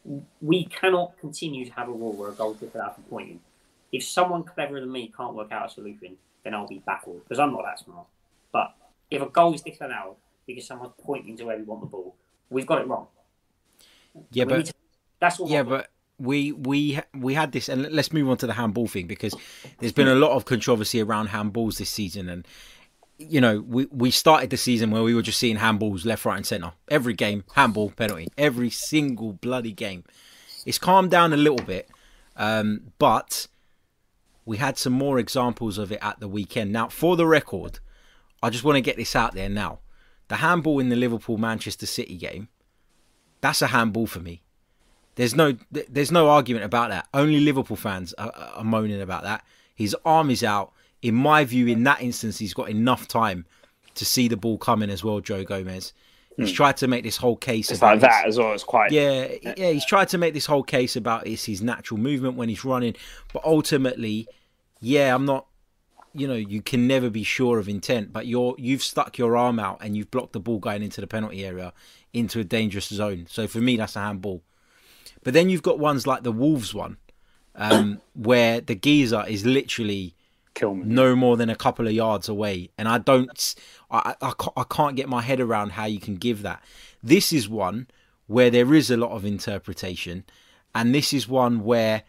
we cannot continue to have a rule where a goal is disallowed for pointing. If someone cleverer than me can't work out a solution, then I'll be baffled because I'm not that smart. But if a goal is disallowed because someone's pointing to where we want the ball, we've got it wrong. Yeah, we but to, that's all. Yeah, but we we we had this, and let's move on to the handball thing because there's been a lot of controversy around handballs this season, and you know we we started the season where we were just seeing handballs left, right, and centre. Every game, handball, penalty. Every single bloody game. It's calmed down a little bit, um, but we had some more examples of it at the weekend. Now, for the record, I just want to get this out there now. The handball in the Liverpool-Manchester City game, that's a handball for me. There's no there's no argument about that. Only Liverpool fans are, are moaning about that. His arm is out. In my view, in that instance, he's got enough time to see the ball coming as well, Joe Gomez. He's hmm. tried to make this whole case it's about like that his, as well. It's quite yeah, yeah. He's tried to make this whole case about it's his natural movement when he's running, but ultimately, yeah, I'm not. You know, you can never be sure of intent, but you're you've stuck your arm out and you've blocked the ball going into the penalty area into a dangerous zone. So for me, that's a handball. But then you've got ones like the Wolves one, um, where the geezer is literally no more than a couple of yards away, and I don't, I, I, I can't get my head around how you can give that. This is one where there is a lot of interpretation, and this is one where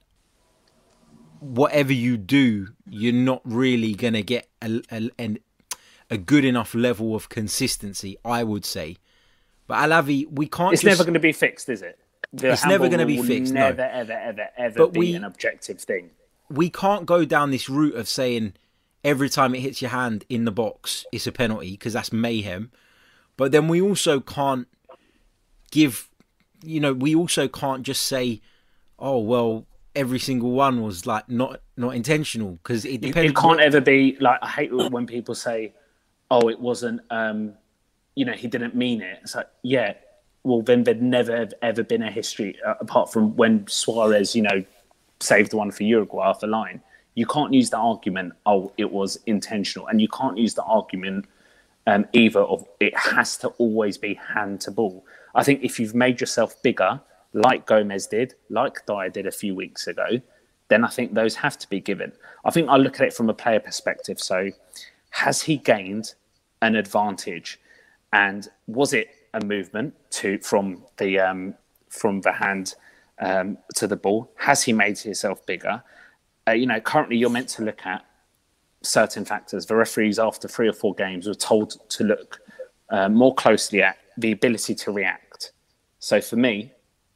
whatever you do, you're not really going to get a, a, a good enough level of consistency, I would say. But Alavi, we can't. It's just, never going to be fixed, is it? The it's never going to be will fixed. Never, no. ever, ever, ever but be we, an objective thing. We can't go down this route of saying every time it hits your hand in the box, it's a penalty, because that's mayhem. But then we also can't give, you know, we also can't just say, oh, well, every single one was like not not intentional, because it depends. It can't ever be like, I hate when people say, oh, it wasn't, um, you know, he didn't mean it. It's like, yeah, well, then there'd never have ever been a history uh, apart from when Suarez, you know, saved the one for Uruguay off the line. You can't use the argument, oh, it was intentional. And you can't use the argument um, either of it has to always be hand to ball. I think if you've made yourself bigger, like Gomez did, like Dyer did a few weeks ago, then I think those have to be given. I think I look at it from a player perspective. So has he gained an advantage? And was it a movement to from the um, from the hand um, to the ball? Has he made himself bigger? Uh, you know, currently you're meant to look at certain factors. The referees, after three or four games, were told to look uh, more closely at the ability to react. So for me,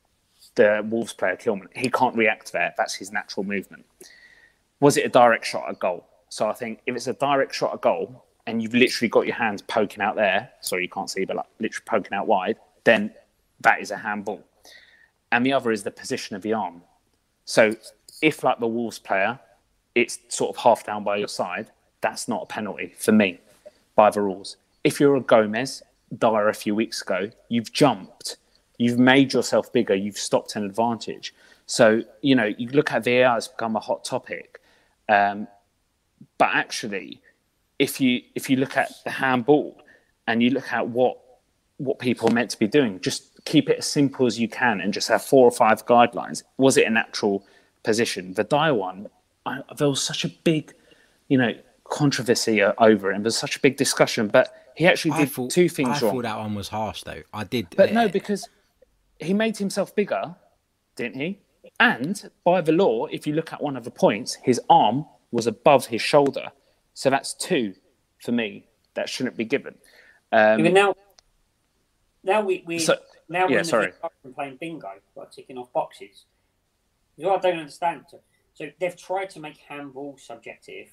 the Wolves player, Kilman, he can't react there. That's his natural movement. Was it a direct shot at goal? So I think if it's a direct shot at goal and you've literally got your hands poking out there, sorry, you can't see, but like literally poking out wide, then that is a handball. And the other is the position of the arm. So if, like the Wolves player, it's sort of half down by your side, that's not a penalty for me by the rules. If you're a Gomez, Dyer a few weeks ago, you've jumped. You've made yourself bigger. You've stopped an advantage. So, you know, you look at V A R, it's become a hot topic. Um, but actually, if you if you look at the handball and you look at what what people are meant to be doing, just keep it as simple as you can and just have four or five guidelines. Was it a natural position? The Dyer one, I, there was such a big, you know, controversy over it, and there's such a big discussion. But he actually did thought, two things I wrong. I thought that one was harsh, though. I did. But uh, no, because he made himself bigger, didn't he? And by the law, if you look at one of the points, his arm was above his shoulder. So that's two for me that shouldn't be given. Um, Even now, now we, we so, now we're yeah, in the sorry. playing bingo, like ticking off boxes. What I don't understand. So, so they've tried to make handball subjective.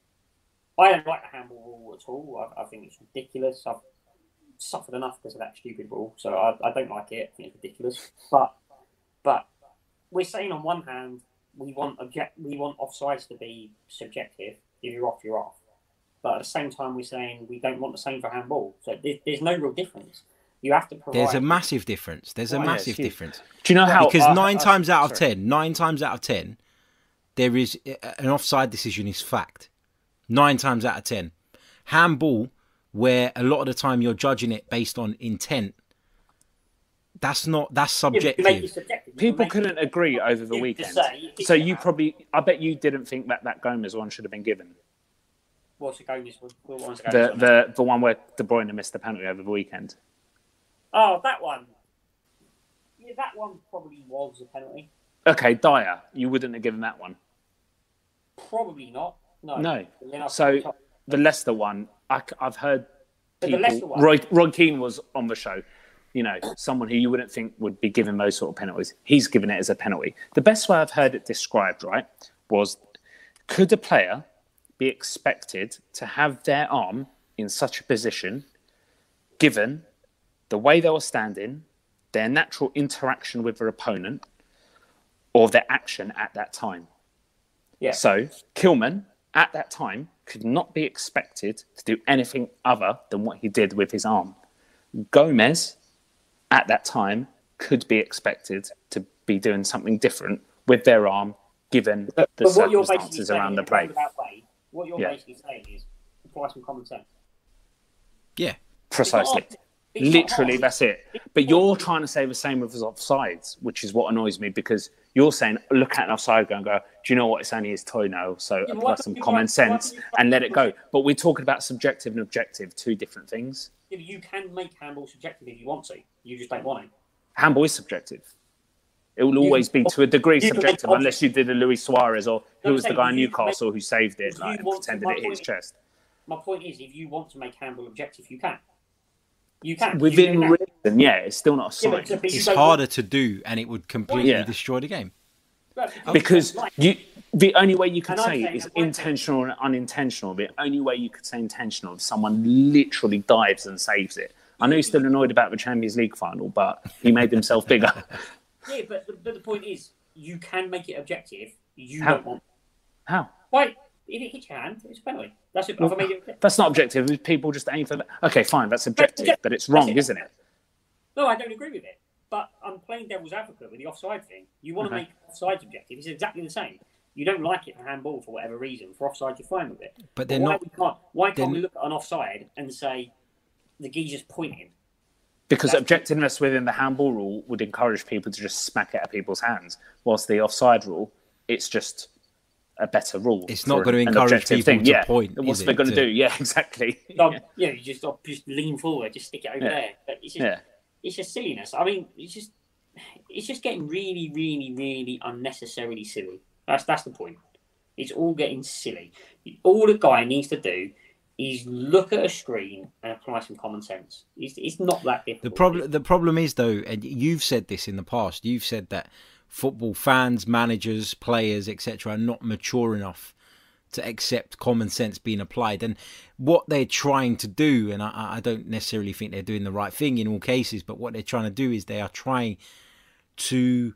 I don't like the handball rule at all. I, I think it's ridiculous. I've suffered enough because of that stupid rule, so I, I don't like it. I think it's ridiculous. But but we're saying on one hand we want object we want offsides to be subjective. If you're off, you're off. But at the same time, we're saying we don't want the same for handball. So there's, there's no real difference. You have to provide. There's a massive difference. There's a Oh, yeah, massive it's huge. difference. Do you know how? Because uh, nine uh, times out of sorry. ten, nine times out of ten, there is an offside decision is fact. Nine times out of ten, handball, where a lot of the time you're judging it based on intent. That's not. That's Yeah, but you subjective. make it subjective. people couldn't agree over the weekend. So you probably, I bet you didn't think that that Gomez one should have been given. What's the Gomez one? What one's the, the, one? the, the one where De Bruyne missed the penalty over the weekend. Oh, that one. Yeah, that one probably was a penalty. Okay, Dyer, you wouldn't have given that one. Probably not. No. No. So the Leicester one, I, I've heard people. The Leicester one. Roy, Roy Keane was on the show. You know, someone who you wouldn't think would be given those sort of penalties. He's given it as a penalty. The best way I've heard it described, right, was could a player be expected to have their arm in such a position, given the way they were standing, their natural interaction with their opponent, or their action at that time? Yeah. So Kilman, at that time, could not be expected to do anything other than what he did with his arm. Gomez, at that time, could be expected to be doing something different with their arm, given but, the but circumstances around the play. Way, what you're yeah. basically saying is apply some common sense. Yeah, precisely. Literally, that's it. But you're trying to say the same with us offsides, which is what annoys me, because you're saying, look at an offside go and go, do you know what, it's only his toenail, so yeah, apply some common sense and let it go. But we're talking about subjective and objective, two different things. Yeah, you can make handball subjective if you want to. You just don't want to. Handball is subjective. It will always be, to a degree, subjective, unless you did a Luis Suarez, or who was the guy in Newcastle who saved it, like, and pretended it hit his chest. My point is, if you want to make handball objective, you can. You can. Within reason, yeah, it's still not a sign. Yeah, it's harder to do, and it would completely yeah. destroy the game. Because you, the only way you could say it is intentional and unintentional. The only way you could say intentional is someone literally dives and saves it. I know he's still annoyed about the Champions League final, but he made himself bigger. Yeah, but the, but the point is, you can make it objective. You How? don't want. How? Why? If it hits your hand, it's a penalty. That's it. Well, made it that's not objective. People just aim for that. Okay, fine, that's objective, that's but it's wrong, it. isn't it? No, I don't agree with it. But I'm playing devil's advocate with the offside thing. You want to okay. make offside objective. It's exactly the same. You don't like it for handball for whatever reason. For offside, you're fine with it. But they're but why not. We can't, why can't we look at an offside and say the geezer's pointing? Because That's objectiveness within the handball rule would encourage people to just smack it at people's hands, whilst the offside rule, it's just a better rule. It's not going to encourage people thing. to yeah. point. What's is they it, going to do? Yeah, exactly. So, yeah. yeah, you just just lean forward, just stick it over yeah. there. But it's just, yeah. it's just silliness. I mean, it's just it's just getting really, really, really unnecessarily silly. That's that's the point. It's all getting silly. All the guy needs to do is look at a screen and apply some common sense. It's, it's not that difficult. The problem, the problem is though, and you've said this in the past. You've said that football fans, managers, players, et cetera, are not mature enough to accept common sense being applied. And what they're trying to do, and I, I don't necessarily think they're doing the right thing in all cases, but what they're trying to do is they are trying to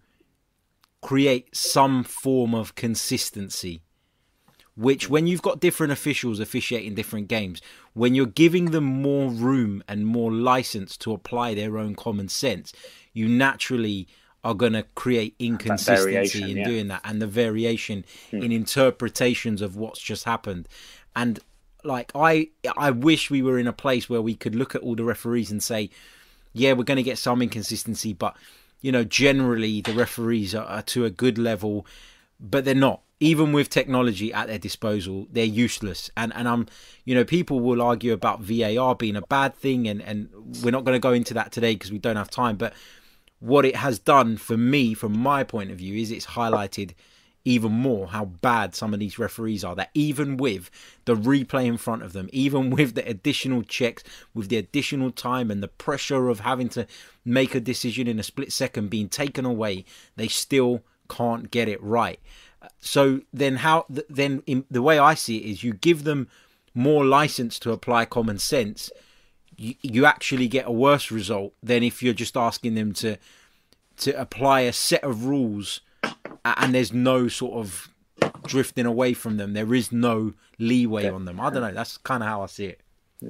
create some form of consistency. Which, when you've got different officials officiating different games, when you're giving them more room and more license to apply their own common sense, you naturally are going to create inconsistency in yeah. doing that, and the variation hmm. in interpretations of what's just happened. And like, I, I wish we were in a place where we could look at all the referees and say, yeah, we're going to get some inconsistency, but you know, generally the referees are, are to a good level, but they're not. Even with technology at their disposal, they're useless. And and I'm, you know, people will argue about V A R being a bad thing, and, and we're not going to go into that today because we don't have time. But what it has done for me, from my point of view, is it's highlighted even more how bad some of these referees are. That even with the replay in front of them, even with the additional checks, with the additional time and the pressure of having to make a decision in a split second being taken away, they still can't get it right. So then how then in the way I see it is, you give them more license to apply common sense, you, you actually get a worse result than if you're just asking them to to apply a set of rules and there's no sort of drifting away from them. There is no leeway yeah. on them. I don't know. That's kind of how I see it. Yeah.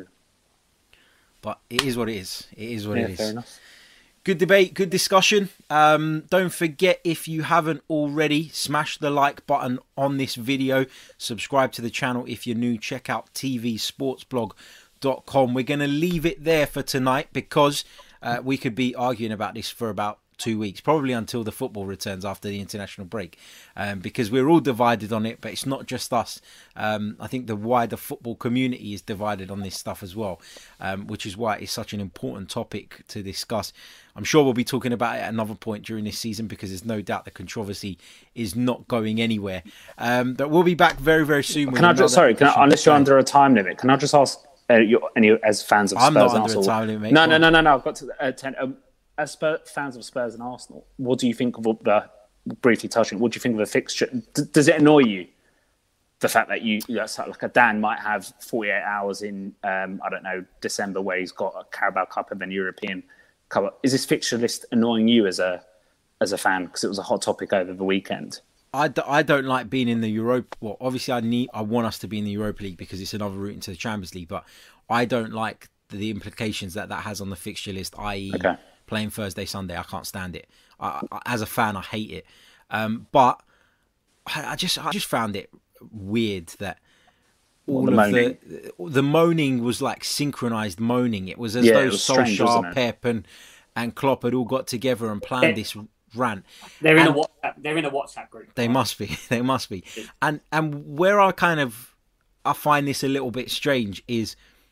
But it is what it is. It is what yeah, it is. Fair enough. Good debate, good discussion. Um, don't forget, if you haven't already, smash the like button on this video. Subscribe to the channel if you're new. Check out t v sports blog dot com. We're going to leave it there for tonight because uh, we could be arguing about this for about two weeks, probably until the football returns after the international break, um, because we're all divided on it. But it's not just us. Um, I think the wider football community is divided on this stuff as well, um, which is why it's such an important topic to discuss. I'm sure we'll be talking about it at another point during this season, because there's no doubt the controversy is not going anywhere. Um, but we'll be back very, very soon. Can I just, sorry, can I, unless you're under a time limit, can I just ask uh, you, any as fans of Spurs I'm not and under Arsenal? a time limit, mate. No, no, no, no, no. I've got to uh, ten. Um, as Spurs, fans of Spurs and Arsenal, what do you think of the, briefly touching, what do you think of the fixture? D- does it annoy you, the fact that you, you know, like a Dan might have forty-eight hours in, um, I don't know, December, where he's got a Carabao Cup and then European Cup? Is this fixture list annoying you as a as a fan? Because it was a hot topic over the weekend. I, d- I don't like being in the Europa. Well, obviously, I need I want us to be in the Europa League because it's another route into the Champions League. But I don't like the implications that that has on the fixture list, that is, okay. playing Thursday, Sunday. I can't stand it. I, I, as a fan, I hate it. Um, but I, I just I just found it weird that all the of moaning. the the moaning was like synchronized moaning. It was as Yeah, though it was strange, Solskjaer, wasn't it? Pep, and and Klopp had all got together and planned Yeah. this rant. They're in And- a WhatsApp. They're in a WhatsApp group. They right? must be. They must be. And and where I kind of I find this a little bit strange is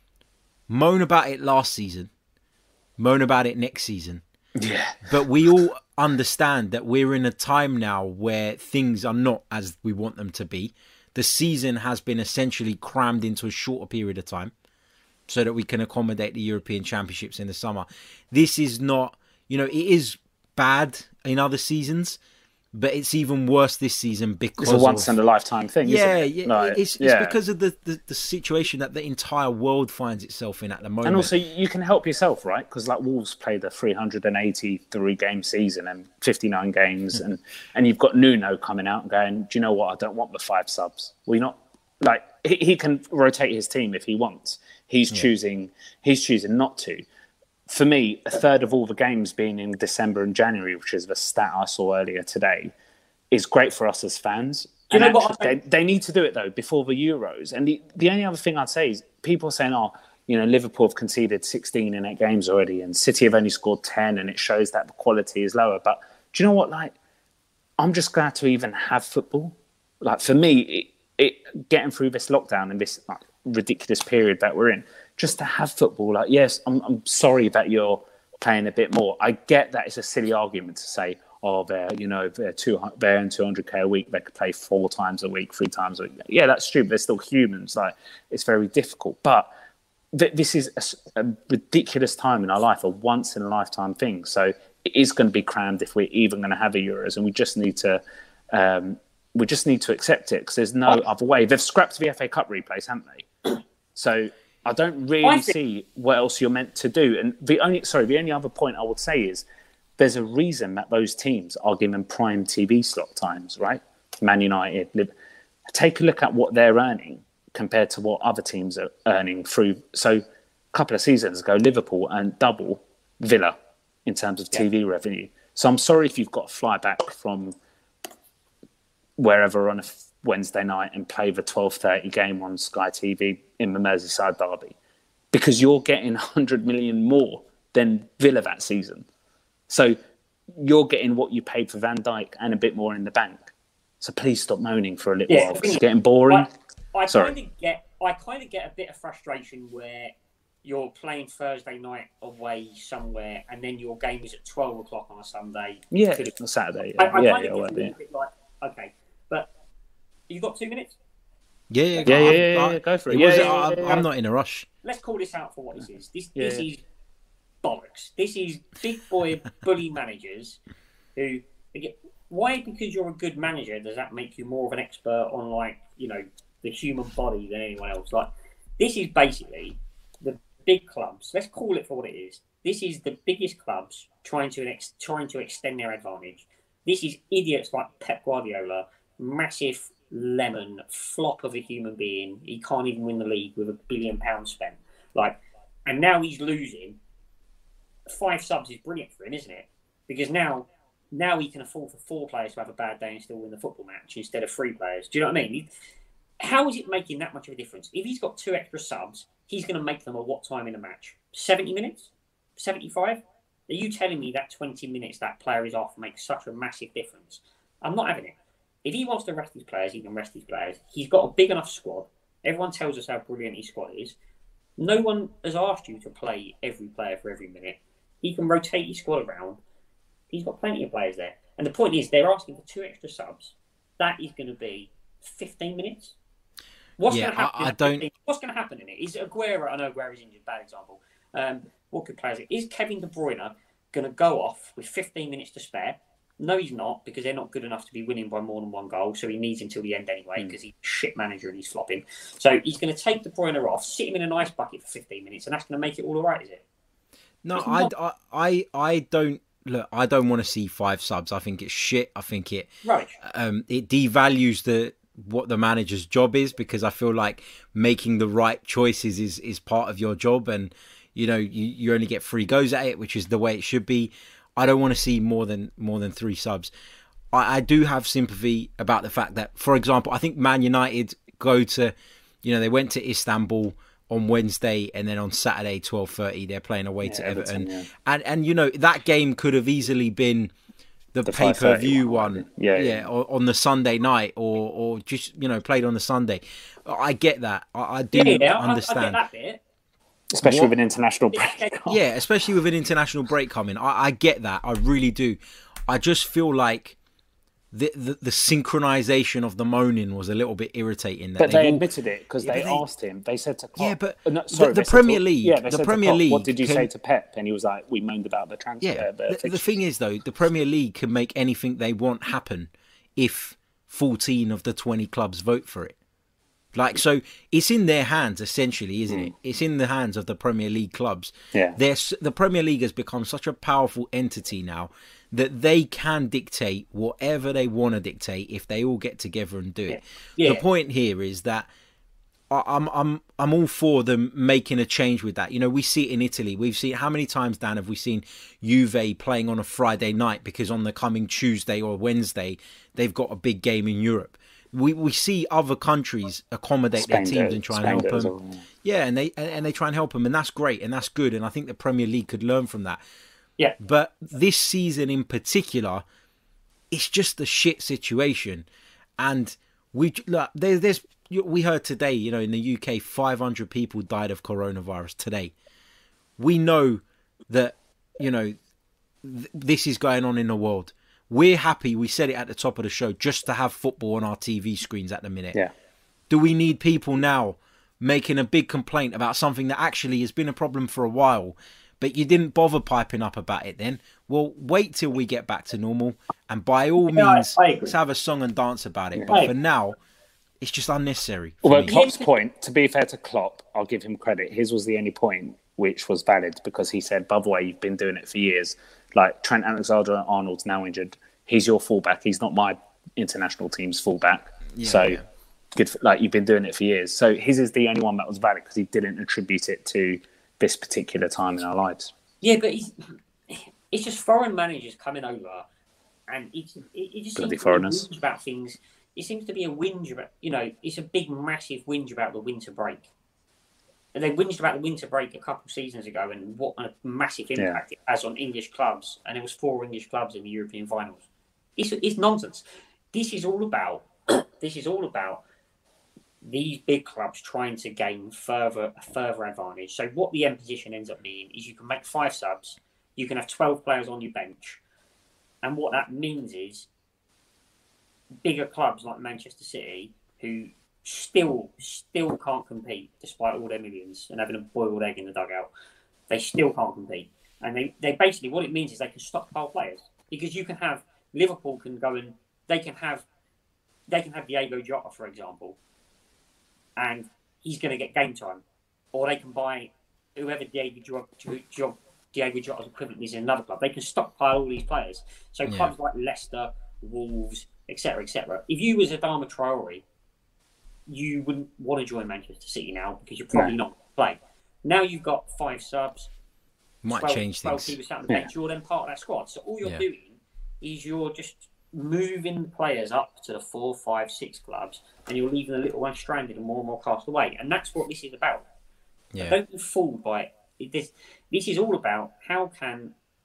moan about it last season, moan about it next season. Yeah. But we all understand that we're in a time now where things are not as we want them to be. The season has been essentially crammed into a shorter period of time so that we can accommodate the European Championships in the summer. This is not, you know, it is bad in other seasons, but it's even worse this season because It's a once of, in a lifetime thing, yeah, isn't it? yeah, Like, it's, it's yeah. because of the, the, the situation that the entire world finds itself in at the moment. And also, you can help yourself, right? Because like Wolves played a three hundred eighty-three game season and fifty-nine games, and and you've got Nuno coming out and going, do you know what? I don't want the five subs. We not like he, he can rotate his team if he wants. He's Yeah. choosing. He's choosing not to. For me, a third of all the games being in December and January, which is the stat I saw earlier today, is great for us as fans. Do you And know what actually, I they, they need to do it though before the Euros. And the, the only other thing I'd say is people are saying, "Oh, you know, Liverpool have conceded sixteen in eight games already, and City have only scored ten, and it shows that the quality is lower." But do you know what? Like, I'm just glad to even have football. Like for me, it, it getting through this lockdown and this like, ridiculous period that we're in, just to have football. Like, yes, I'm, I'm sorry that you're playing a bit more. I get that it's a silly argument to say, oh, they're, you know, they're two, they're in two hundred K a week. They could play four times a week, three times a week. Yeah, that's true. But they're still humans. Like, it's very difficult. But th- this is a, a ridiculous time in our life, a once in a lifetime thing. So it is going to be crammed if we're even going to have a Euros, and we just need to, um, we just need to accept it because there's no other way. They've scrapped the F A Cup replays, haven't they? So I don't really I think- see what else you're meant to do. And the only, sorry, the only other point I would say is there's a reason that those teams are given prime T V slot times, right? Man United, Liv- take a look at what they're earning compared to what other teams are earning through. So a couple of seasons ago, Liverpool earned double Villa in terms of T V yeah. revenue. So I'm sorry if you've got to fly back from wherever on a Wednesday night and play the twelve thirty game on Sky T V in the Merseyside derby, because you're getting one hundred million more than Villa that season. So you're getting what you paid for Van Dijk and a bit more in the bank. So please stop moaning for a little Yeah, while because it's getting boring. I, I Sorry. kind of get, I kind of get a bit of frustration where you're playing Thursday night away somewhere, and then your game is at twelve o'clock on a Sunday. Yeah, Could it- on Saturday. I, Yeah, I yeah, kind yeah, of well, get a yeah. little bit like, okay, but you got two minutes. Yeah, yeah, Yeah, yeah, I'm- yeah, I- yeah, go for it. it Yeah, was- yeah, yeah, I'm, yeah, I'm yeah. not in a rush. Let's call this out for what this is. This Yeah. this is bollocks. This is big boy bully managers who again, why? Because you're a good manager, does that make you more of an expert on, like, you know, the human body than anyone else? Like, this is basically the big clubs. Let's call it for what it is. This is the biggest clubs trying to ex- trying to extend their advantage. This is idiots like Pep Guardiola, massive lemon flop of a human being. He can't even win the league with a billion pounds spent. Like, and now he's losing. Five subs is brilliant for him, isn't it? Because now, now he can afford for four players to have a bad day and still win the football match instead of three players. Do you know what I mean? He, how is it making that much of a difference? If he's got two extra subs, he's going to make them at what time in a match? seventy minutes? seventy-five? Are you telling me that twenty minutes that player is off makes such a massive difference? I'm not having it. If he wants to rest his players, he can rest his players. He's got a big enough squad. Everyone tells us how brilliant his squad is. No one has asked you to play every player for every minute. He can rotate his squad around. He's got plenty of players there. And the point is, they're asking for two extra subs. That is going to be fifteen minutes. What's yeah, going to happen? I, I don't. What's going to happen in it? Is Aguero? I know Aguero's injured. Bad example. Um, what could players? Is Kevin De Bruyne going to go off with fifteen minutes to spare? No, he's not, because they're not good enough to be winning by more than one goal. So he needs until the end anyway, because mm. he's a shit manager and he's flopping. So he's going to take De Bruyne off, sit him in an ice bucket for fifteen minutes, and that's going to make it all alright, is it? No, I, I, I, I don't. Look, I don't want to see five subs. I think it's shit. I think it right. um, it devalues the what the manager's job is, because I feel like making the right choices is, is part of your job, and you know you, you only get three goes at it, which is the way it should be. I don't want to see more than more than three subs. I, I do have sympathy about the fact that, for example, I think Man United go to, you know, they went to Istanbul on Wednesday, and then on Saturday twelve thirty they're playing away yeah, to Everton, Everton yeah. and and you know that game could have easily been the, the pay per view one, one. Yeah, yeah, yeah. Or, on the Sunday night, or or just you know played on the Sunday. I get that. I, I do yeah, yeah, understand. I, I get that bit. Especially what? with an international break. Yeah, especially with an international break coming. I, I get that. I really do. I just feel like the the, the synchronization of the moaning was a little bit irritating. That but they all, admitted it because yeah, they, they asked him. They said to Klopp. Yeah, but uh, no, sorry, the, the Premier League. Yeah, they the said Premier to Klopp, League. What did you can, say to Pep? And he was like, "We moaned about the transfer." Yeah. The, the, the thing is, though, the Premier League can make anything they want happen if fourteen of the twenty clubs vote for it. Like, so it's in their hands, essentially, isn't mm. it? It's in the hands of the Premier League clubs. Yeah. There's, the Premier League has become such a powerful entity now that they can dictate whatever they want to dictate if they all get together and do it. Yeah. The point here is that I'm I'm I'm all for them making a change with that. You know, we see it in Italy. We've seen, how many times, Dan, have we seen Juve playing on a Friday night because on the coming Tuesday or Wednesday they've got a big game in Europe? We we see other countries accommodate Spain their teams does, and try Spain and help them. Well, yeah. yeah, and they and they try and help them, and that's great and that's good. And I think the Premier League could learn from that. Yeah. But this season in particular, it's just a shit situation, and we look, there, there's we heard today, you know, in the U K, five hundred people died of coronavirus today. We know that, you know, th- this is going on in the world. We're happy, we said it at the top of the show, just to have football on our T V screens at the minute. Yeah. Do we need people now making a big complaint about something that actually has been a problem for a while, but you didn't bother piping up about it then? Well, wait till we get back to normal, and by all yeah, means, I, I let's have a song and dance about it. Yeah. But for now, it's just unnecessary. Although me. Klopp's point, to be fair to Klopp, I'll give him credit. His was the only point which was valid, because he said, by the way, you've been doing it for years. Like, Trent Alexander-Arnold's now injured. He's your fullback. He's not my international team's fullback. Yeah, so, yeah. good. For, like, you've been doing it for years. So his is the only one that was valid because he didn't attribute it to this particular time in our lives. Yeah, but he's, it's just foreign managers coming over, and it's, it, it just Bloody seems foreigners. to be a whinge about things. It seems to be a whinge about, you know, it's a big, massive whinge about the winter break. And they whinged about the winter break a couple of seasons ago and what a massive impact yeah. it has on English clubs. And there was four English clubs in the European finals. It's, it's nonsense. This is all about. this is all about these big clubs trying to gain further a further advantage. So what the end position ends up being is you can make five subs, you can have twelve players on your bench, and what that means is bigger clubs like Manchester City, who still still can't compete despite all their millions and having a boiled egg in the dugout, they still can't compete. And they, they basically, what it means is they can stockpile players, because you can have Liverpool can go and they can have they can have Diego Jota, for example, and he's going to get game time, or they can buy whoever Diego Jota, Diego Jota's equivalent is in another club. They can stockpile all these players. So yeah. clubs like Leicester, Wolves, et cetera, et cetera. If you was Adama Traore, you wouldn't want to join Manchester City now because you're probably no. not playing. Now you've got five subs, might twelve, change twelve things. people sat on the bench. Yeah. You're then part of that squad. So all you're yeah. doing is you're just moving the players up to the four, five, six clubs, and you're leaving the little ones stranded and more and more cast away. And that's what this is about. Yeah. Don't be fooled by it. This this is all about how can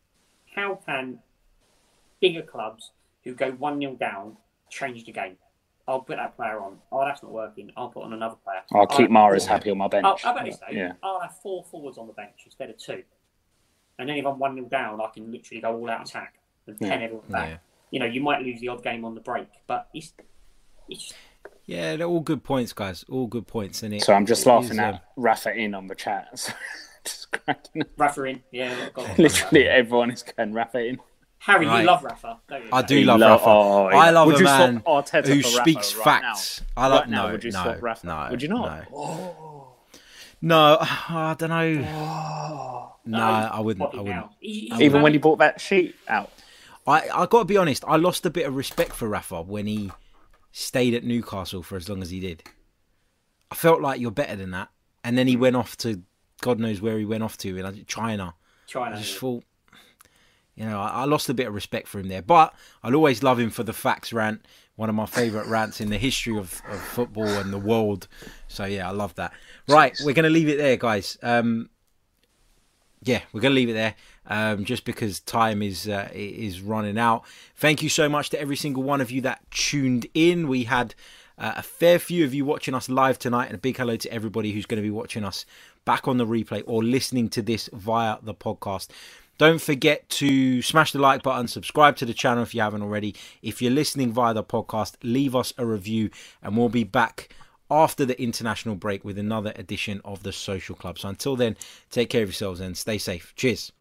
how can bigger clubs who go one nil down change the game? I'll put that player on. Oh, that's not working. I'll put on another player. I'll keep I'll Mahrez happy on my bench. I'll, how about this, though? Yeah. I'll have four forwards on the bench instead of two. And then if I'm one nil down, I can literally go all out attack and pen yeah. everyone back. Yeah. You know, you might lose the odd game on the break, but it's... it's yeah, they're all good points, guys. All good points. And it, so I'm just laughing is, at um... Rafa in on the chat. So just cracking Rafa in, yeah. Literally everyone is going Rafa in. Harry, right. you love Rafa, don't you? I do love Rafa. Oh, yeah. I love would a man who speaks right facts. Now? I love right now, no, would you no, swap Rafa? no. Would you not? No, oh. no I don't know. Oh. No, no, I wouldn't. I wouldn't. He, I Even wouldn't. when he brought that sheet out. I I got to be honest. I lost a bit of respect for Rafa when he stayed at Newcastle for as long as he did. I felt like you're better than that, and then he went off to God knows where he went off to in China. China. I just thought. You know, I lost a bit of respect for him there, but I'll always love him for the facts rant. One of my favourite rants in the history of, of football and the world. So yeah, I love that. Right, we're going to leave it there, guys. Um, yeah, we're going to leave it there, um, just because time is uh, is running out. Thank you so much to every single one of you that tuned in. We had uh, a fair few of you watching us live tonight, and a big hello to everybody who's going to be watching us back on the replay or listening to this via the podcast. Don't forget to smash the like button, subscribe to the channel if you haven't already. If you're listening via the podcast, leave us a review, and we'll be back after the international break with another edition of the Social Club. So until then, take care of yourselves and stay safe. Cheers.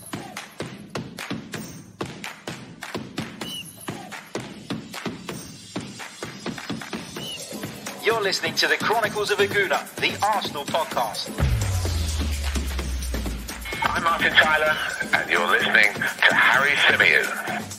You're listening to the Chronicles of Aguna, the Arsenal podcast. I'm Martin Tyler, and you're listening to Harry Symeou.